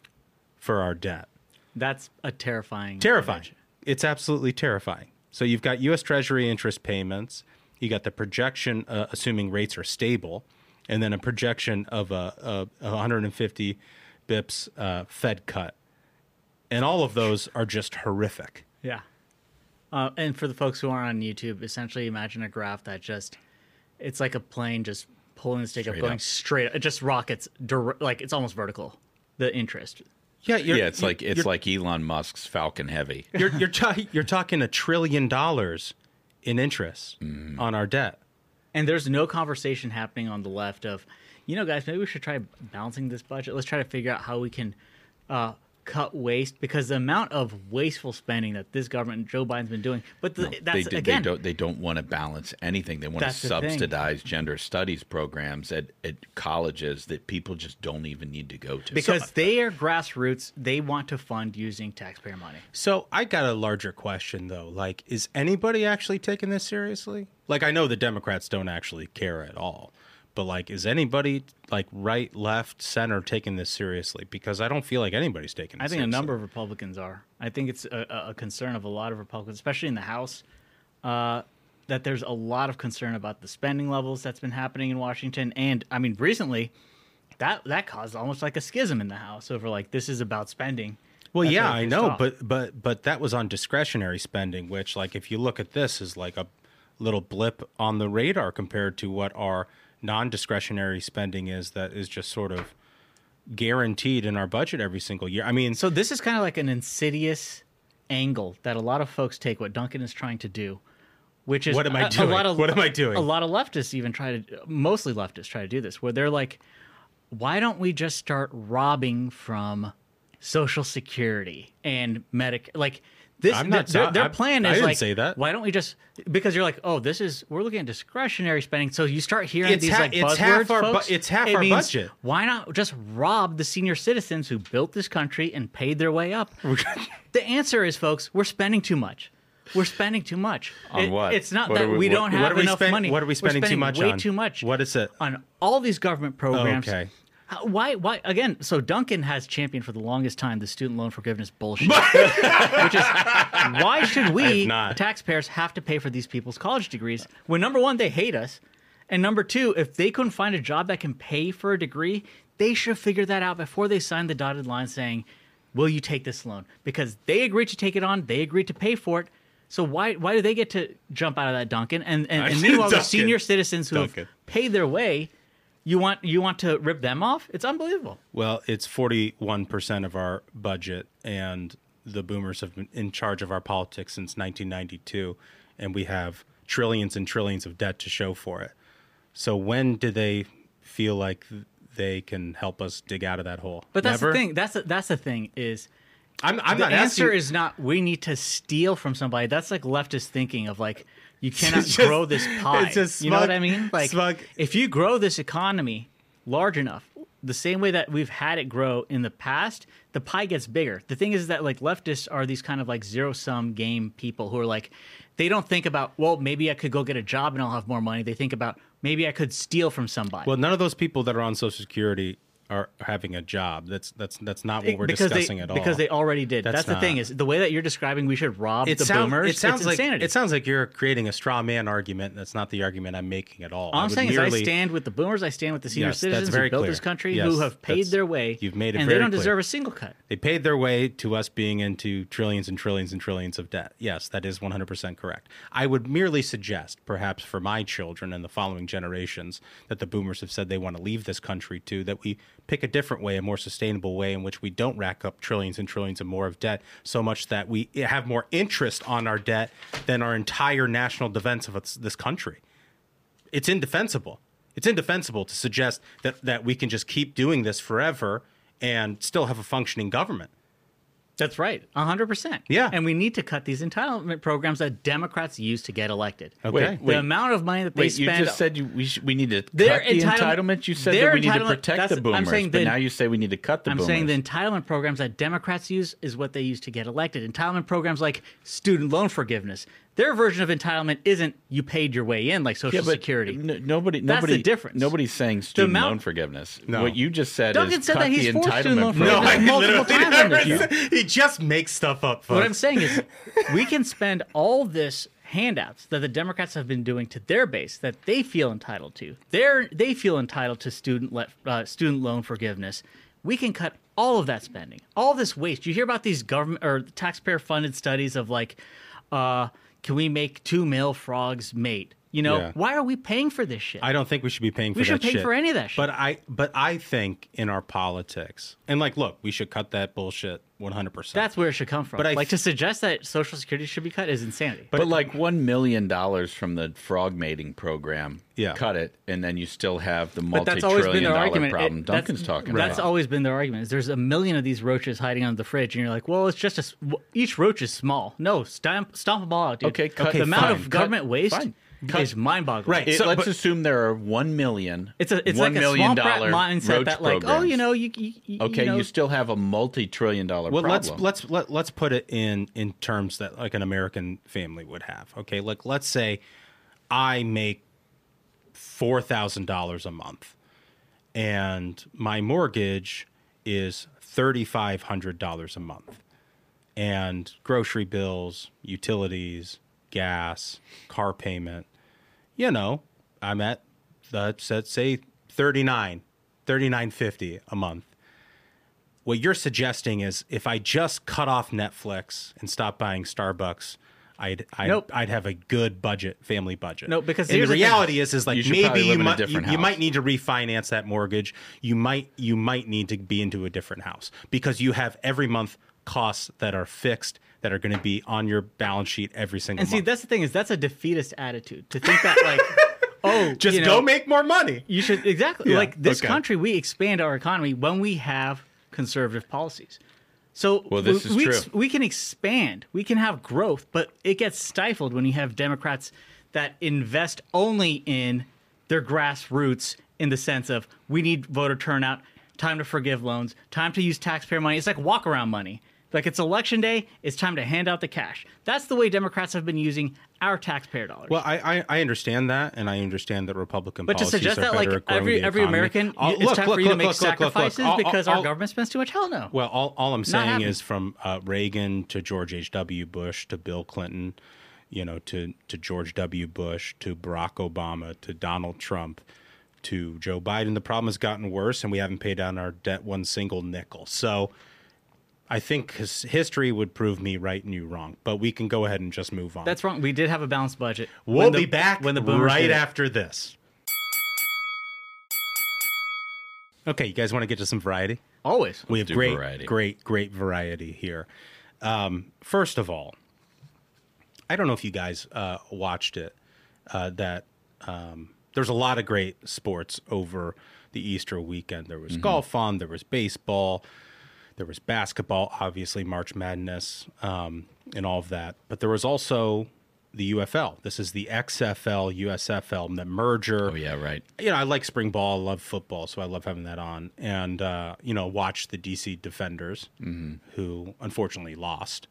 for our debt. That's a terrifying Terrifying. Image. It's absolutely terrifying. So you've got U S Treasury interest payments. You got the projection, uh, assuming rates are stable, and then a projection of a, a, a one hundred fifty bips uh, Fed cut. And all of those are just horrific. Yeah. Uh, and for the folks who aren't on YouTube, essentially imagine a graph that just, it's like a plane just pulling the stick up, going up. straight. It just rockets, dir- like it's almost vertical, the interest. Yeah, you're, yeah, it's you're, like it's like Elon Musk's Falcon Heavy. You're you're, ta- you're talking a trillion dollars in interest mm. on our debt. And there's no conversation happening on the left of, you know, guys, maybe we should try balancing this budget. Let's try to figure out how we can uh, cut waste, because the amount of wasteful spending that this government, Joe Biden's been doing, but the, no, that's they, again, they don't they don't want to balance anything. They want to subsidize gender studies programs at, at colleges that people just don't even need to go to because so, they are grassroots. They want to fund using taxpayer money. So I got a larger question though. Like, is anybody actually taking this seriously? Like, I know the Democrats don't actually care at all. But, like, is anybody, like, right, left, center taking this seriously? Because I don't feel like anybody's taking this I think seriously. a number of Republicans are. I think it's a, a concern of a lot of Republicans, especially in the House, uh, that there's a lot of concern about the spending levels that's been happening in Washington. And, I mean, recently, that that caused almost like a schism in the House over, like, this is about spending. Well, That's yeah, I know, off. but but but that was on discretionary spending, which, like, if you look at this, is like a little blip on the radar compared to what our non-discretionary spending is that is just sort of guaranteed in our budget every single year. I mean, so this is kind of like an insidious angle that a lot of folks take what Duncan is trying to do, which is what am I a, doing? A lot of, what am I doing? A lot of leftists even try to, mostly leftists try to do this, where they're like, why don't we just start robbing from Social Security and Medic? Like this, I'm not- their, their I- plan I is didn't like, say that. why don't we just, because you're like, oh, this is, we're looking at discretionary spending. So you start hearing It's these ha- like it's buzzwords, half our bu- folks. it's half It our means, budget. Why not just rob the senior citizens who built this country and paid their way up? The answer is, folks, we're spending too much. We're spending too much. On It- what? It's not What that are we- we, what- don't what have are we enough spend- money. what are we We're spending too much way on? too much. What is it? On all these government programs. Okay. How- Why? Why? Again, so Duncan has championed for the longest time the student loan forgiveness bullshit, which is why should I we have not. taxpayers have to pay for these people's college degrees when number one they hate us, and number two if they couldn't find a job that can pay for a degree, they should have figured that out before they signed the dotted line saying, "Will you take this loan?" Because they agreed to take it on, they agreed to pay for it. So why why do they get to jump out of that, Duncan? And and, and meanwhile, the Duncan. senior citizens who Duncan. have paid their way. You want you want to rip them off? It's unbelievable. Well, it's forty-one percent of our budget, and the boomers have been in charge of our politics since nineteen ninety-two, and we have trillions and trillions of debt to show for it. So when do they feel like they can help us dig out of that hole? But that's Never? the thing. That's the, that's the thing is I'm, I'm the not answer asking- is not we need to steal from somebody. That's like leftist thinking of like you cannot It's just- grow this pie. it's just you know smug- what I mean? Like smug. if you grow this economy large enough, the same way that we've had it grow in the past, the pie gets bigger. The thing is that like leftists are these kind of like zero sum game people who are like they don't think about, well, maybe I could go get a job and I'll have more money. They think about maybe I could steal from somebody. Well, none of those people that are on Social Security are having a job. That's that's that's not what we're because discussing they, at all. Because they already did. That's, That's the thing not- is the way that you're describing we should rob It the sound- boomers. It sounds it's like insanity. it sounds like you're creating a straw man argument. That's not the argument I'm making at all. All I I'm would saying is merely- I stand with the boomers. I stand with the senior Yes, that's citizens very who built clear. this country, Yes, who have paid that's- their way. you've made it and very they don't clear. deserve a single cut. They paid their way to us being into trillions and trillions and trillions of debt. Yes, that is one hundred percent correct. I would merely suggest, perhaps for my children and the following generations that the boomers have said they want to leave this country to, that we pick a different way, a more sustainable way in which we don't rack up trillions and trillions and more of debt so much that we have more interest on our debt than our entire national defense of this country. It's indefensible. It's indefensible to suggest that, that we can just keep doing this forever and still have a functioning government. That's right, one hundred percent. Yeah. And we need to cut these entitlement programs that Democrats use to get elected. Okay. Wait, The wait. amount of money that they Wait, you spend. just said you, we, sh- we need to cut Their the entitlement- entitlement. You said their that we need to entitlement- protect that's- the I'm boomers, saying but the- now you say we need to cut the I'm boomers. saying the entitlement programs that Democrats use is what they use to get elected. Entitlement programs like student loan forgiveness. Their version of entitlement isn't you paid your way in like Social yeah, but Security. n- nobody, That's nobody, the difference. Nobody's saying student amount- loan forgiveness. No. What you just said Duncan is said cut that he's the for student loan entitlement forgiveness. program. No, multiple times on this show. He just makes stuff up, folks. What I'm saying is, we can spend all this handouts that the Democrats have been doing to their base that they feel entitled to. They're, they feel entitled to student le- uh, student loan forgiveness. We can cut all of that spending, all this waste. You hear about these government or taxpayer-funded studies of like, uh, can we make two male frogs mate? You know, Yeah. why are we paying for this shit? I don't think we should be paying for We that shouldn't pay shit. for any of that shit. But I but I think in our politics, and like, look, we should cut that bullshit one hundred percent. That's where it should come from. But I like f- to suggest that Social Security should be cut is insanity. But, like one million dollars from the frog mating program, Yeah. cut it, and then you still have the But that's always been multi-trillion their dollar argument. problem It- that's- Duncan's talking That's about. always been their argument. Is there's a million of these roaches hiding under the fridge, and you're like, well, it's just a s- w- each roach is small. No, stamp stomp them all out, dude. Okay, cut- the amount fine. of government Cut- waste fine. is mind-boggling. Right. It- So- let's but- assume there are one million. It's a it's one like a million small brat dollar mindset roach that like, oh, programs. you know, you, you, you Okay, you, know, you still have a multi-trillion dollar well, problem. let's let's let, let's put it in in terms that like an American family would have. Okay, like let's say I make four thousand dollars a month, and my mortgage is thirty five hundred dollars a month, and grocery bills, utilities, gas, car payment. You know, I'm at the let's say thirty-nine, thirty-nine fifty a month. What you're suggesting is if I just cut off Netflix and stop buying Starbucks, I'd I'd, Nope. I'd have a good budget, family budget. No, because and here's the the thing. reality is is like You should maybe probably you live in a might you, different you house. might need to refinance that mortgage. You might you might need to be into a different house because you have every month costs that are fixed that are going to be on your balance sheet every single and see, month. that's the thing is that's a defeatist attitude to think that like oh, just you go know, make more money. You should exactly Yeah, like this okay. country. We expand our economy when we have conservative policies. So Well, this we, is we, true. we can expand, we can have growth, but it gets stifled when you have Democrats that invest only in their grassroots in the sense of we need voter turnout, time to forgive loans, time to use taxpayer money. It's like walk around money. Like it's election day, it's time to hand out the cash. That's the way Democrats have been using our taxpayer dollars. Well, I, I I understand that, and I understand that Republican but to policies suggest are that better like at growing every the every economy. American, I'll- it's look, time look, for you to look, make look, look, look, look. sacrifices I'll- because I'll- our government spends too much. Hell no. Well, all, all I'm Not saying happening. is from uh, Reagan to George H W. Bush to Bill Clinton, you know, to, to George W. Bush to Barack Obama to Donald Trump to Joe Biden, the problem has gotten worse, and we haven't paid down our debt one single nickel. So I think his history would prove me right and you wrong, but we can go ahead and just move on. That's wrong. We did have a balanced budget. We'll When the- be back when the boomers right did it. after this. Okay, you guys want to get to some variety? Always. We have do great, variety. great, great variety here. Um, first of all, I don't know if you guys uh, watched it. Uh, that um, there's a lot of great sports over the Easter weekend. There was Mm-hmm. golf on, there was baseball, there was basketball, obviously March Madness, um, and all of that. But there was also the U F L. This is the X F L, U S F L, the merger. Oh yeah, right. You know, I like spring ball, I love football, so I love having that on. And, uh, you know, watch the D C Defenders, who unfortunately lost.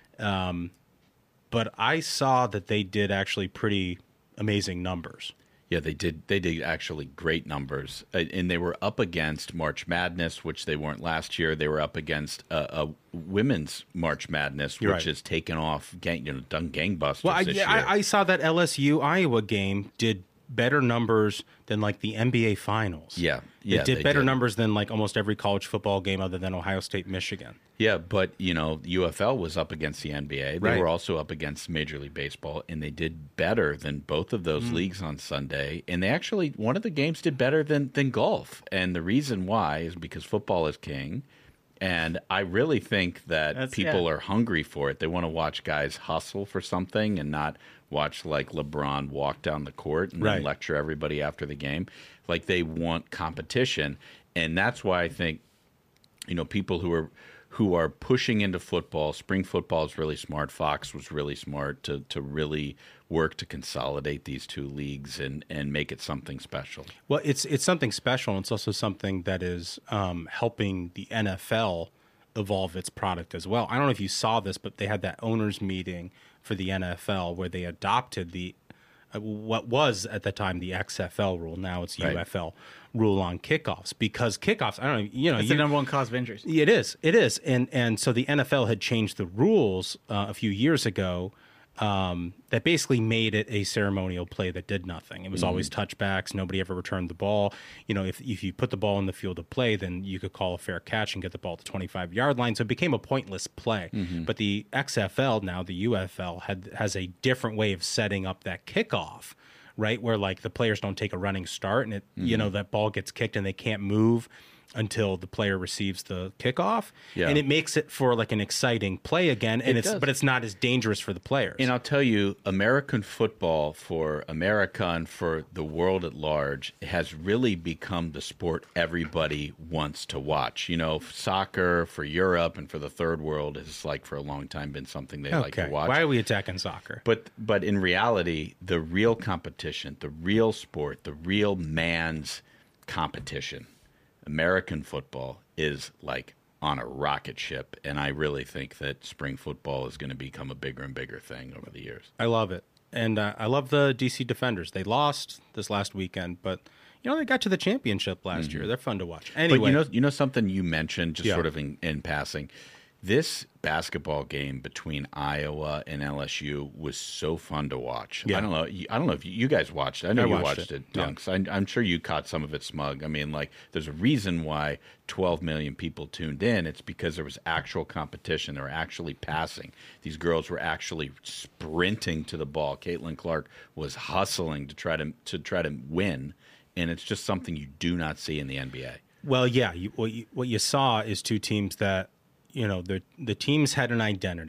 Um, but I saw that they did actually pretty amazing numbers. Yeah, they did. They did actually great numbers, Uh, and they were up against March Madness, which they weren't last year. They were up against a, a women's March Madness, You're which right. has taken off, gang, you know, done gangbusters Well, I, this yeah, year. I, I saw that L S U Iowa game did better numbers than like the N B A Finals. Yeah, yeah, it did they better did. numbers than like almost every college football game other than Ohio State, Michigan. Yeah, but you know, U F L was up against the N B A. They Right. were also up against Major League Baseball, and they did better than both of those Mm. leagues on Sunday. And they actually, one of the games did better than than golf. And the reason why is because football is king. And I really think that That's- people yeah. are hungry for it. They want to watch guys hustle for something and not watch like LeBron walk down the court and Right. then lecture everybody after the game. Like they want competition, and that's why I think you know people who are who are pushing into football. Spring football is really smart. Fox was really smart to to really work to consolidate these two leagues and and make it something special. Well, it's it's something special. And it's also something that is um, helping the N F L evolve its product as well. I don't know if you saw this, but they had that owners meeting for the N F L where they adopted the uh, what was at the time the X F L rule. Now it's Right. U F L rule on kickoffs, because kickoffs. I don't know. You know, It's you, the number one cause of injuries. It is. It is. And and so the N F L had changed the rules uh, a few years ago um, that basically made it a ceremonial play that did nothing. It was always touchbacks. Nobody ever returned the ball. You know, if if you put the ball in the field of play, then you could call a fair catch and get the ball to twenty-five-yard line. So it became a pointless play. But the X F L, now the U F L, had has a different way of setting up that kickoff. Right, where like the players don't take a running start, and it you know that ball gets kicked and they can't move until the player receives the kickoff, Yeah. and it makes it for like an exciting play again, and It it's does. but it's not as dangerous for the players. And I'll tell you, American football for America and for the world at large has really become the sport everybody wants to watch. You know, soccer for Europe and for the third world has like for a long time been something they like to okay, watch. why are we attacking soccer? But but in reality, the real competition, the real sport, the real man's competition, American football is like on a rocket ship, and I really think that spring football is going to become a bigger and bigger thing over the years. I love it, and uh, I love the D C Defenders. They lost this last weekend, but you know they got to the championship last year. They're fun to watch. Anyway, But you know, you know something you mentioned just Yeah. sort of in, in passing. This basketball game between Iowa and L S U was so fun to watch. Yeah. I don't know. I don't know if you, you guys watched it. I know I you watched watched it. it, Yeah. Dunks. I, I'm sure you caught some of it, Smug. I mean, like, there's a reason why twelve million people tuned in. It's because there was actual competition. They were actually passing. These girls were actually sprinting to the ball. Caitlin Clark was hustling to try to to try to win, and it's just something you do not see in the N B A. Well, yeah. You, what, you, what you saw is two teams that, you know, the the teams had an identity,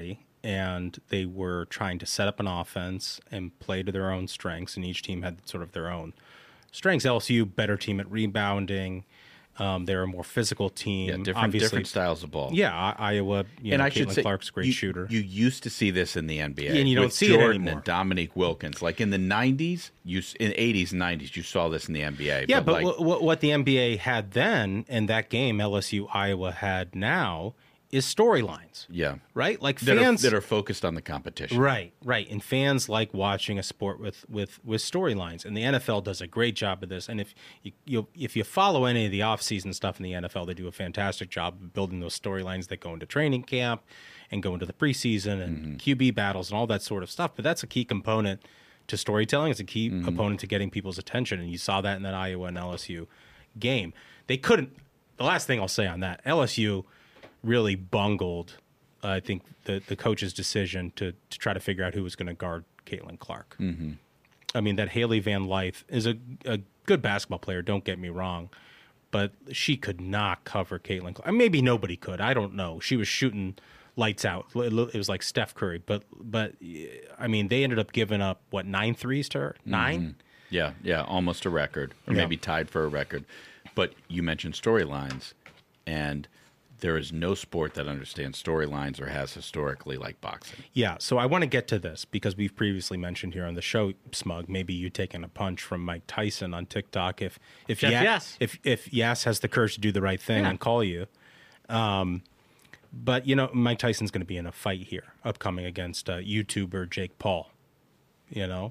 and they were trying to set up an offense and play to their own strengths, and each team had sort of their own strengths. L S U, better team at rebounding. Um, they're a more physical team. Yeah, different, different styles of ball. Yeah, I- Iowa, you and know, I should Caitlin say, Clark's a great you, shooter. You used to see this in the N B A. And you don't with see it Jordan anymore. and Dominique Wilkins. Like in the nineties, you in eighties and nineties, you saw this in the N B A. Yeah, but, like, w- w- what the N B A had then and that game L S U Iowa had now is storylines. Yeah. Right? Like that fans are, that are focused on the competition. Right, right. And fans like watching a sport with with with storylines. And the N F L does a great job of this. And if you, you if you follow any of the off-season stuff in the N F L, they do a fantastic job of building those storylines that go into training camp and go into the preseason and Mm-hmm. Q B battles and all that sort of stuff. But that's a key component to storytelling. It's a key Mm-hmm. component to getting people's attention. And you saw that in that Iowa and L S U game. They couldn't the last thing I'll say on that, L S U really bungled, uh, I think, the, the coach's decision to, to try to figure out who was going to guard Caitlin Clark. Mm-hmm. I mean, that Haley Van Lythe is a, a good basketball player, don't get me wrong, but she could not cover Caitlin Clark. Maybe nobody could. I don't know. She was shooting lights out. It was like Steph Curry. But, but I mean, they ended up giving up, what, nine threes to her? Nine? Mm-hmm. Yeah, yeah, almost a record, or Yeah. maybe tied for a record. But you mentioned storylines, and there is no sport that understands storylines or has historically like boxing. Yeah, so I want to get to this because we've previously mentioned here on the show, Smug, maybe you taking a punch from Mike Tyson on TikTok if if Jeff Ya- Yass. if if Yass has the courage to do the right thing Yeah. and call you. Um, but you know, Mike Tyson's going to be in a fight here upcoming against uh, YouTuber Jake Paul. You know,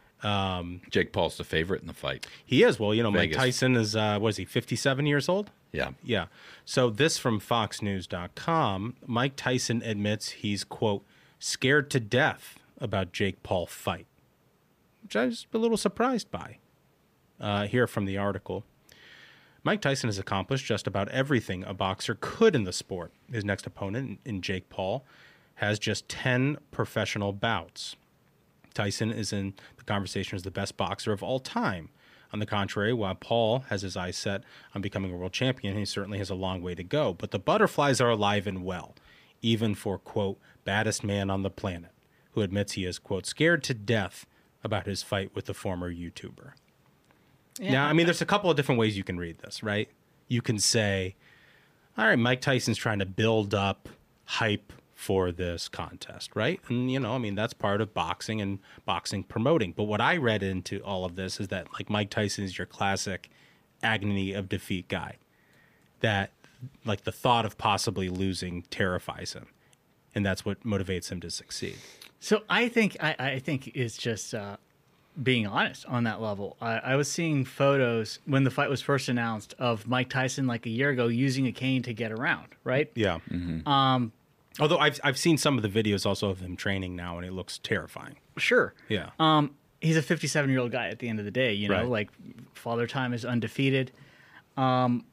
um, Jake Paul's the favorite in the fight. he is. Well, you know, Vegas. Mike Tyson is uh, what is he, fifty-seven years old? Yeah. Yeah. So this from fox news dot com, Mike Tyson admits he's, quote, scared to death about Jake Paul fight, which I was a little surprised by. Uh, here from the article. Mike Tyson has accomplished just about everything a boxer could in the sport. His next opponent, in Jake Paul, has just ten professional bouts. Tyson is in the conversation as the best boxer of all time. On the contrary, while Paul has his eyes set on becoming a world champion, he certainly has a long way to go. But the butterflies are alive and well, even for, quote, baddest man on the planet, who admits he is, quote, scared to death about his fight with the former YouTuber. Yeah. Now, I mean, there's a couple of different ways you can read this, right? You can say, all right, Mike Tyson's trying to build up hype for this contest, right? And, you know, I mean, that's part of boxing and boxing promoting. But what I read into all of this is that, like, Mike Tyson is your classic agony of defeat guy. That, like, the thought of possibly losing terrifies him. And that's what motivates him to succeed. So I think I, I think it's just uh, being honest on that level. I, I was seeing photos when the fight was first announced of Mike Tyson like a year ago using a cane to get around, right? Yeah. Um, Although I've I've seen some of the videos also of him training now, and it looks terrifying. sure. Yeah. Um, he's a fifty-seven-year-old guy at the end of the day, you know, Right. like Father Time is undefeated. Um,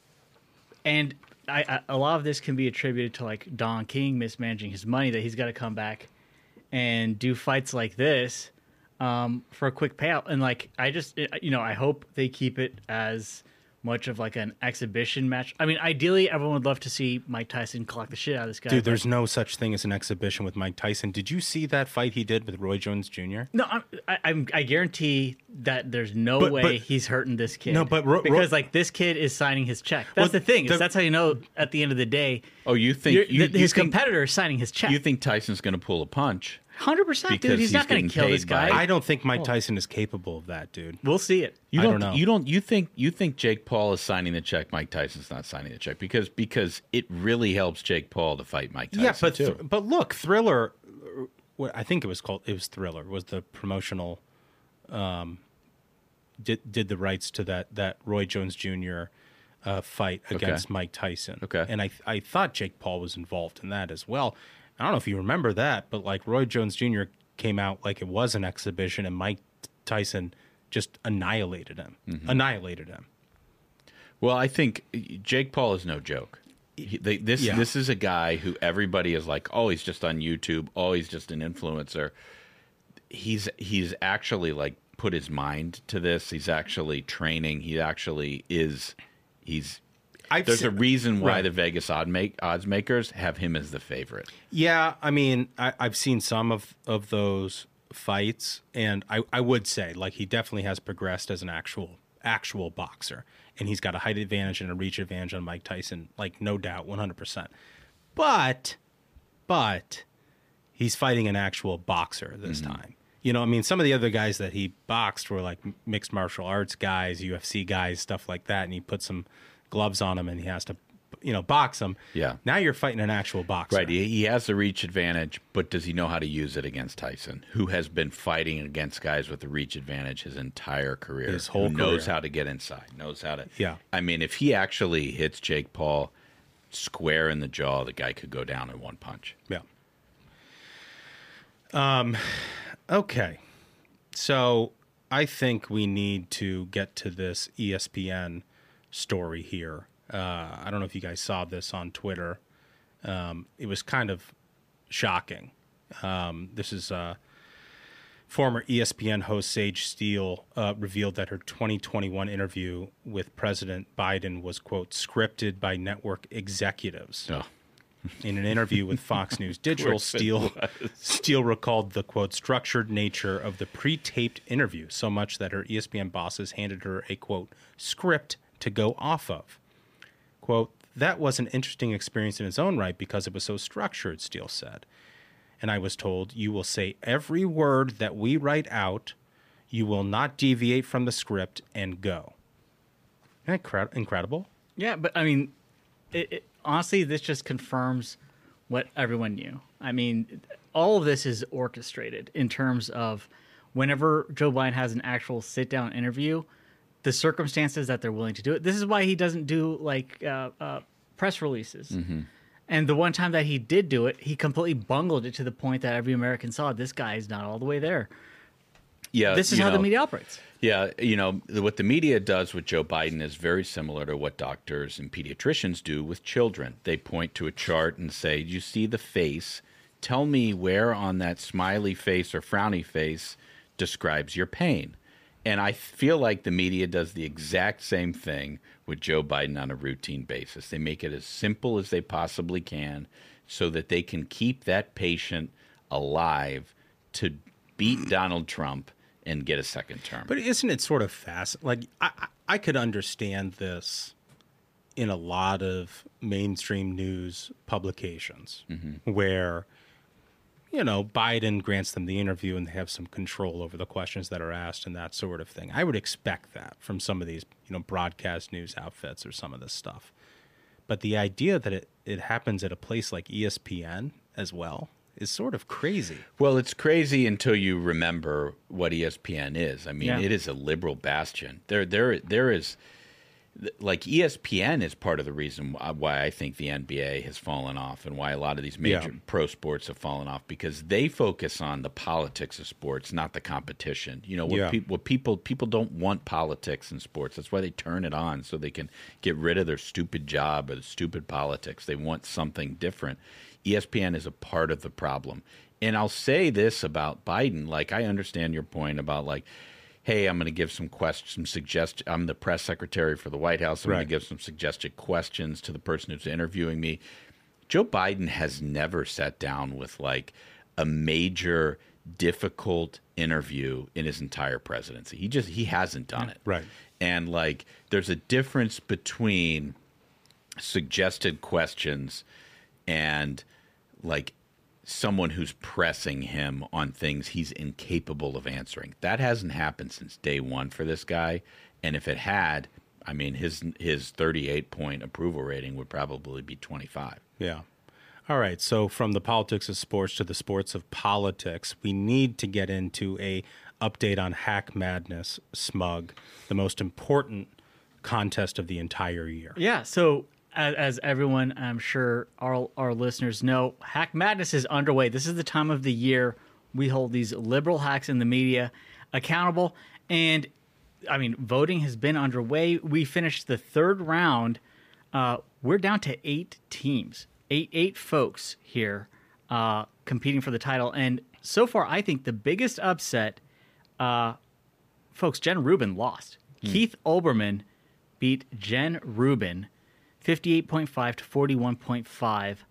and I, I, a lot of this can be attributed to like Don King mismanaging his money, that he's got to come back and do fights like this um, for a quick payout. And like, I just, you know, I hope they keep it as much of like an exhibition match. I mean, ideally, everyone would love to see Mike Tyson clock the shit out of this guy. Dude, but- there's no such thing as an exhibition with Mike Tyson. Did you see that fight he did with Roy Jones Junior? No, I'm, I, I'm. I guarantee that there's no But- way but- he's hurting this kid. No, but Ro- Ro- because like this kid is signing his check. That's Well, the thing. Is the- that's how you know at the end of the day. Oh, you think you're- you, that you his think, competitor is signing his check? You think Tyson's going to pull a punch? Hundred percent, dude. because He's, he's not going getting to kill this paid guy. by- I don't think Mike Tyson is capable of that, dude. We'll see it. You I don't, don't know. You don't. You think you think Jake Paul is signing the check? Mike Tyson's not signing the check because because it really helps Jake Paul to fight Mike Tyson. Yeah, but too. th- but look, Thriller. What I think it was called. It was Thriller. Was the promotional. Um, did did the rights to that that Roy Jones Junior Uh, fight against Mike Tyson. Okay. And I I thought Jake Paul was involved in that as well. I don't know if you remember that, but like Roy Jones Junior came out like it was an exhibition, and Mike Tyson just annihilated him. Mm-hmm. Annihilated him. Well, I think Jake Paul is no joke. He, they, this Yeah. this is a guy who everybody is like, oh, he's just on YouTube. Oh, he's just an influencer. He's he's actually like put his mind to this. He's actually training. He actually is. He's. I've There's se- a reason why right. the Vegas odd make, odds makers have him as the favorite. Yeah, I mean, I, I've seen some of, of those fights, and I, I would say, like, he definitely has progressed as an actual actual boxer, and he's got a height advantage and a reach advantage on Mike Tyson, like, no doubt, one hundred percent. But, but, he's fighting an actual boxer this mm-hmm. time. You know, I mean, some of the other guys that he boxed were like mixed martial arts guys, U F C guys, stuff like that. And he put some gloves on him and he has to, you know, box him. Yeah. Now you're fighting an actual boxer. Right. He, he has the reach advantage, but does he know how to use it against Tyson, who has been fighting against guys with the reach advantage his entire career? His whole who career. Knows how to get inside, knows how to. Yeah. I mean, if he actually hits Jake Paul square in the jaw, the guy could go down in one punch. Yeah. Um. Okay. So I think we need to get to this E S P N story here. Uh, I don't know if you guys saw this on Twitter. Um, it was kind of shocking. Um, this is uh, former E S P N host Sage Steele uh, revealed that her twenty twenty-one interview with President Biden was, quote, scripted by network executives. Oh. In an interview with Fox News Digital, Steele, Steele recalled the, quote, structured nature of the pre-taped interview so much that her E S P N bosses handed her a, quote, script to go off of. Quote, that was an interesting experience in its own right because it was so structured, Steele said. And I was told, you will say every word that we write out, you will not deviate from the script and go. Isn't that incred- incredible? Yeah, but I mean, it, it, honestly, this just confirms what everyone knew. I mean, all of this is orchestrated in terms of whenever Joe Biden has an actual sit-down interview, the circumstances that they're willing to do it. This is why he doesn't do, like, uh, uh, press releases. Mm-hmm. And the one time that he did do it, he completely bungled it to the point that every American saw this guy is not all the way there. Yeah, this is you how know, the media operates. Yeah, you know, what the media does with Joe Biden is very similar to what doctors and pediatricians do with children. They point to a chart and say, you see the face? Tell me where on that smiley face or frowny face describes your pain. And I feel like the media does the exact same thing with Joe Biden on a routine basis. They make it as simple as they possibly can so that they can keep that patient alive to beat Donald Trump and get a second term. But isn't it sort of fast? Like, I, I could understand this in a lot of mainstream news publications mm-hmm. where, you know, Biden grants them the interview and they have some control over the questions that are asked and that sort of thing. I would expect that from some of these, you know, broadcast news outfits or some of this stuff. But the idea that it, it happens at a place like E S P N as well is sort of crazy. Well, it's crazy until you remember what E S P N is. I mean, Yeah. it is a liberal bastion. There, there, there is, like, E S P N is part of the reason why I think the N B A has fallen off and why a lot of these major Yeah. pro sports have fallen off, because they focus on the politics of sports, not the competition. You know, what, Yeah. pe- what people people don't want politics in sports. That's why they turn it on, so they can get rid of their stupid job or the stupid politics. They want something different. E S P N is a part of the problem. And I'll say this about Biden. Like, I understand your point about, like, hey, I'm going to give some questions, some suggest. I'm the press secretary for the White House. I'm Right. going to give some suggested questions to the person who's interviewing me. Joe Biden has never sat down with, like, a major, difficult interview in his entire presidency. He just he hasn't done it. Right. And, like, there's a difference between suggested questions and, like, someone who's pressing him on things he's incapable of answering. That hasn't happened since day one for this guy. And if it had, I mean, his his thirty-eight point approval rating would probably be twenty-five. Yeah. All right. So from the politics of sports to the sports of politics, we need to get into a update on Hack Madness, Smug, the most important contest of the entire year. Yeah, so as, as everyone, I'm sure our our listeners know, Hack Madness is underway. This is the time of the year we hold these liberal hacks in the media accountable. And, I mean, voting has been underway. We finished the third round. Uh, we're down to eight teams, eight eight folks here uh, competing for the title. And so far, I think the biggest upset, uh, folks, Jen Rubin lost. Hmm. Keith Olbermann beat Jen Rubin fifty-eight point five to forty-one point five.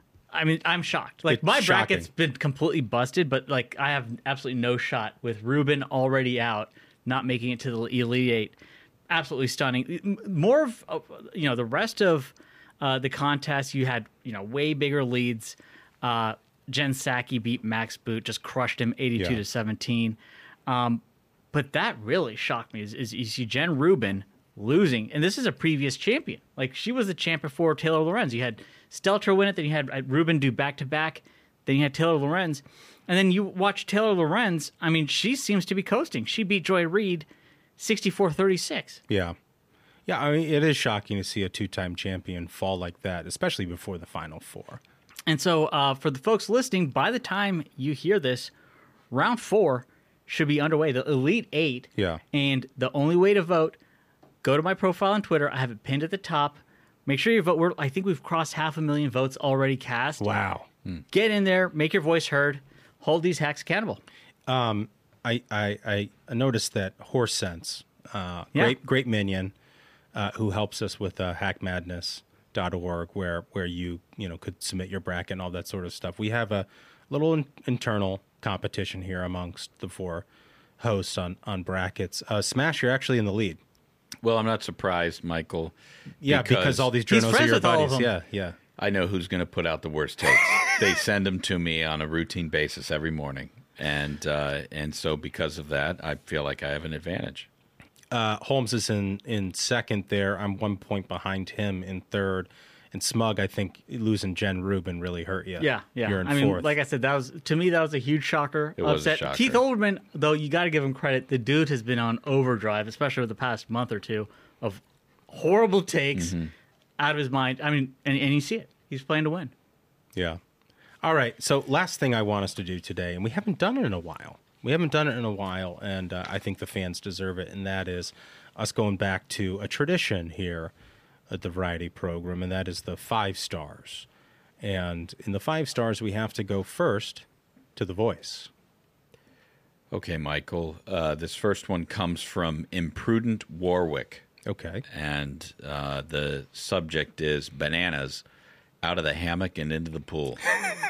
I mean, I'm shocked. Like, It's my shocking. bracket's been completely busted, but, like, I have absolutely no shot with Ruben already out, not making it to the Elite Eight. Absolutely stunning. More of, uh, you know, the rest of uh, the contest, you had, you know, way bigger leads. Uh, Jen Psaki beat Max Boot, just crushed him eighty-two to seventeen. Um, but that really shocked me is, is you see Jen Rubin losing, and this is a previous champion. Like, she was the champ before Taylor Lorenz. You had Stelter win it, then you had Rubin do back-to-back, then you had Taylor Lorenz. And then you watch Taylor Lorenz, I mean, she seems to be coasting. She beat Joy Reid sixty-four thirty-six. Yeah. Yeah, I mean, it is shocking to see a two-time champion fall like that, especially before the Final Four. And so uh, for the folks listening, by the time you hear this, round four should be underway, the Elite Eight. Yeah. And the only way to vote, go to my profile on Twitter. I have it pinned at the top. Make sure you vote. We're, I think we've crossed half a million votes already cast. Wow. Get in there. Make your voice heard. Hold these hacks accountable. Um, I, I, I noticed that Horse Sense, uh, Yeah. great great minion, uh, who helps us with uh, hack madness dot org, where where you you know could submit your bracket and all that sort of stuff. We have a little in, internal competition here amongst the four hosts on on brackets. Uh, Smash, you're actually in the lead. Well, I'm not surprised, Michael. Yeah, because all these journals are friends your with all of buddies. them. Yeah, yeah. I know who's going to put out the worst takes. They send them to me on a routine basis every morning, and uh, and so because of that, I feel like I have an advantage. Uh, Holmes is in, in second there. I'm one point behind him in third. And Smug, I think losing Jen Rubin really hurt you. Yeah, yeah. You're in I mean, fourth. like I said, that was to me that was a huge shocker. It was a upset. shocker. Keith Olbermann, though, you got to give him credit. The dude has been on overdrive, especially over the past month or two, of horrible takes Mm-hmm. out of his mind. I mean, and, and you see it. He's playing to win. Yeah. All right. So last thing I want us to do today, and we haven't done it in a while. We haven't done it in a while, and uh, I think the fans deserve it, and that is us going back to a tradition here at the Variety program, and that is the five stars. And in the five stars, we have to go first to The Voice. Okay, Michael. Uh, this first one comes from Imprudent Warwick. Okay. And uh, the subject is bananas out of the hammock and into the pool.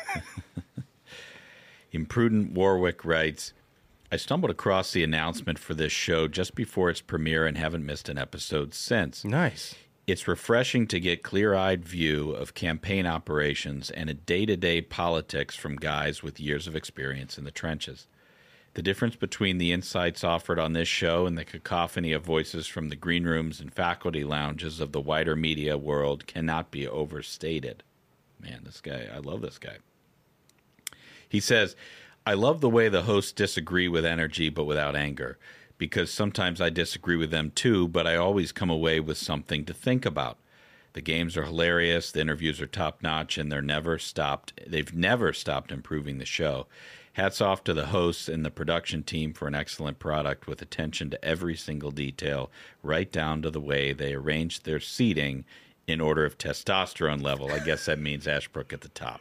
Imprudent Warwick writes, I stumbled across the announcement for this show just before its premiere and haven't missed an episode since. Nice. It's refreshing to get clear-eyed view of campaign operations and a day-to-day politics from guys with years of experience in the trenches. The difference between the insights offered on this show and the cacophony of voices from the green rooms and faculty lounges of the wider media world cannot be overstated. Man, this guy, I love this guy. He says, I love the way the hosts disagree with energy but without anger, because sometimes I disagree with them too, but I always come away with something to think about. The games are hilarious, the interviews are top-notch, and they're never stopped. They've never stopped improving the show. Hats off to the hosts and the production team for an excellent product with attention to every single detail, right down to the way they arranged their seating in order of testosterone level. I guess that means Ashbrook at the top.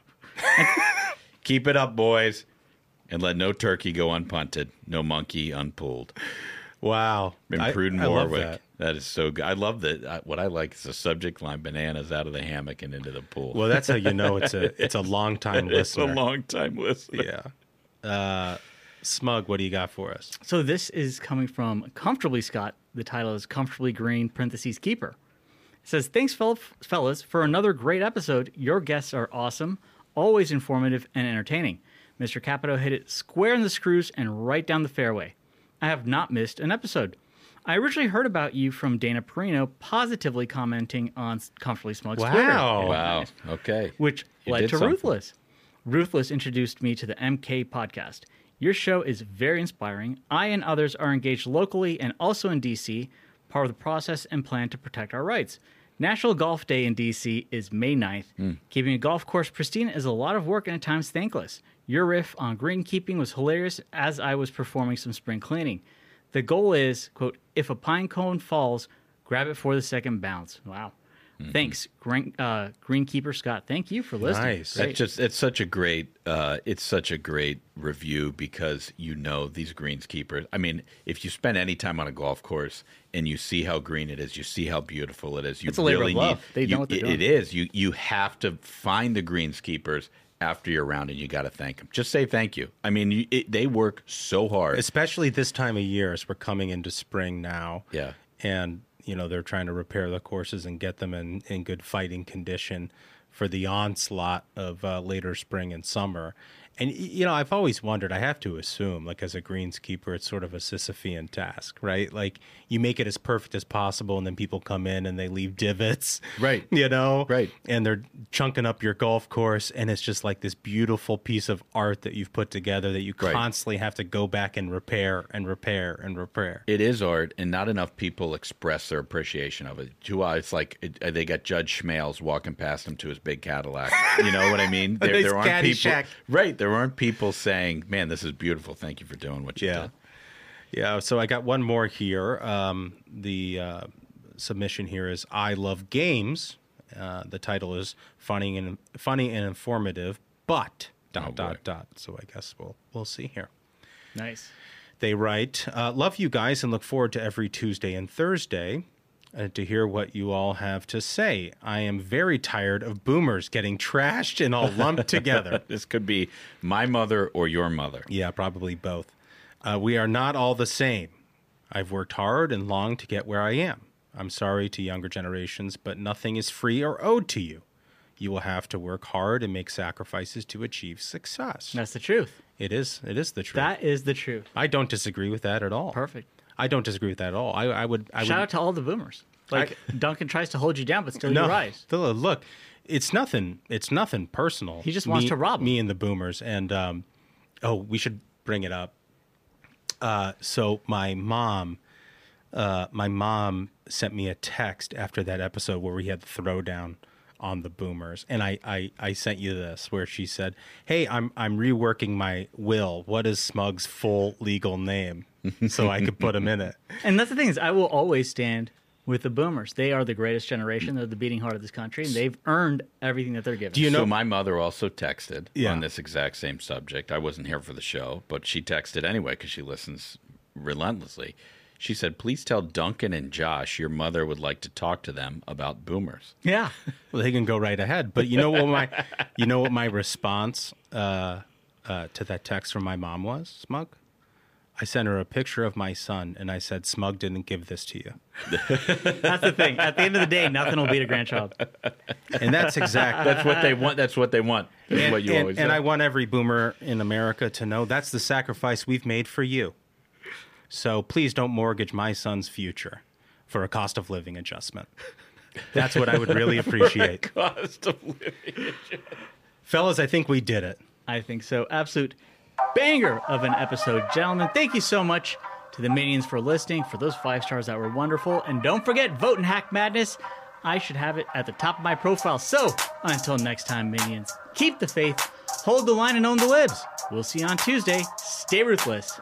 Keep it up, boys. And let no turkey go unpunted, no monkey unpulled. Wow. Imprudent I, I love Warwick. that. That is so good. I love that. I, what I like is the subject line, bananas out of the hammock and into the pool. Well, that's how you know it's a it's a long-time It's listener. a long-time listener. Yeah. Uh, Smug, what do you got for us? So this is coming from Comfortably Scott. The title is Comfortably Green, parentheses, Keeper. It says, thanks, fel- fellas, for another great episode. Your guests are awesome, always informative and entertaining. Mister Capito hit it square in the screws and right down the fairway. I have not missed an episode. I originally heard about you from Dana Perino positively commenting on Comfortably Smug's Wow. Twitter. Wow. Okay. Which You led did to something. Ruthless. Ruthless introduced me to the M K podcast. Your show is very inspiring. I and others are engaged locally and also in D C, part of the process and plan to protect our rights. National Golf Day in D C is May ninth. Mm. Keeping a golf course pristine is a lot of work and at times thankless. Your riff on greenkeeping was hilarious as I was performing some spring cleaning. The goal is, quote, if a pine cone falls, grab it for the second bounce. Wow. Thanks, Green, uh, Greenkeeper Scott. Thank you for listening. Nice. That's just it's such a great uh, it's such a great review because you know these greenskeepers. I mean, if you spend any time on a golf course and you see how green it is, you see how beautiful it is. You It's a labor really of love. need. They you, know what they're it, doing. It is. You you have to find the greenskeepers after you're around, and you got to thank them. Just say thank you. I mean, you, it, they work so hard, especially this time of year as we're coming into spring now. Yeah, and you know they're trying to repair the courses and get them in, in good fighting condition for the onslaught of uh, later spring and summer. And you know, I've always wondered. I have to assume, like as a greenskeeper, it's sort of a Sisyphean task, right? Like you make it as perfect as possible, and then people come in and they leave divots, right? You know, right? And they're chunking up your golf course, and it's just like this beautiful piece of art that you've put together that you Right. constantly have to go back and repair and repair and repair. It is art, and not enough people express their appreciation of it. To us, it's like it, they got Judge Schmales walking past him to his big Cadillac. You know what I mean? A There, nice there aren't people, Caddyshack. right? There aren't people saying, "Man, this is beautiful. Thank you for doing what you Yeah. did." Yeah, so I got one more here. Um, the uh, submission here is "I love games." Uh, the title is "Funny and Funny and Informative," but dot Oh, dot boy. dot. So I guess we'll we'll see here. Nice. They write, uh, "Love you guys and look forward to every Tuesday and Thursday uh, to hear what you all have to say. I am very tired of boomers getting trashed and all lumped together." This could be my mother or your mother. Yeah, probably both. Uh, we are not all the same. I've worked hard and long to get where I am. I'm sorry to younger generations, but nothing is free or owed to you. You will have to work hard and make sacrifices to achieve success. That's the truth. It is. It is the truth. That is the truth. I don't disagree with that at all. Perfect. I don't disagree with that at all. I, I would. I Shout would, out to all the boomers. Like Duncan tries to hold you down, but still you rise. No, look, it's nothing. It's nothing personal. He just wants Me- to rob 'em. me and the boomers. And um, oh, we should bring it up. Uh, so my mom, uh, my mom sent me a text after that episode where we had the throwdown on the boomers, and I, I, I sent you this where she said, "Hey, I'm I'm reworking my will. What is Smug's full legal name, so I could put him in it." And that's the thing is, I will always stand with the boomers. They are the greatest generation. They're the beating heart of this country, and they've earned everything that they're given. Do you know? So my mother also texted Yeah. on this exact same subject. I wasn't here for the show, but she texted anyway because she listens relentlessly. She said, "Please tell Duncan and Josh your mother would like to talk to them about boomers." Yeah. Well, they can go right ahead. But you know what my, you know what my response uh, uh, to that text from my mom was, Smug? I sent her a picture of my son, and I said, "Smug didn't give this to you." That's the thing. At the end of the day, nothing will beat a grandchild. And that's exactly That's what they want. That's what they want. That's and, what you and- always and say. I want every boomer in America to know that's the sacrifice we've made for you. So please don't mortgage my son's future for a cost of living adjustment. That's what I would really appreciate. Cost of living. Fellas, I think we did it. I think so. Absolute banger of an episode, gentlemen. Thank you so much to the Minions for listening, for those five stars that were wonderful. And don't forget, vote in Hack Madness. I should have it at the top of my profile. So until next time, Minions, keep the faith, hold the line, and own the libs. We'll see you on Tuesday. Stay ruthless.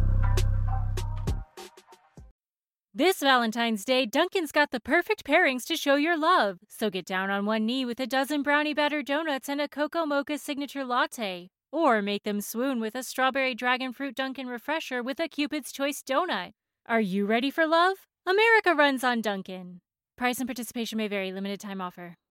This Valentine's Day, Dunkin's got the perfect pairings to show your love. So get down on one knee with a dozen brownie batter donuts and a cocoa mocha signature latte. Or make them swoon with a strawberry dragon fruit Dunkin' refresher with a Cupid's Choice donut. Are you ready for love? America runs on Dunkin'. Price and participation may vary. Limited time offer.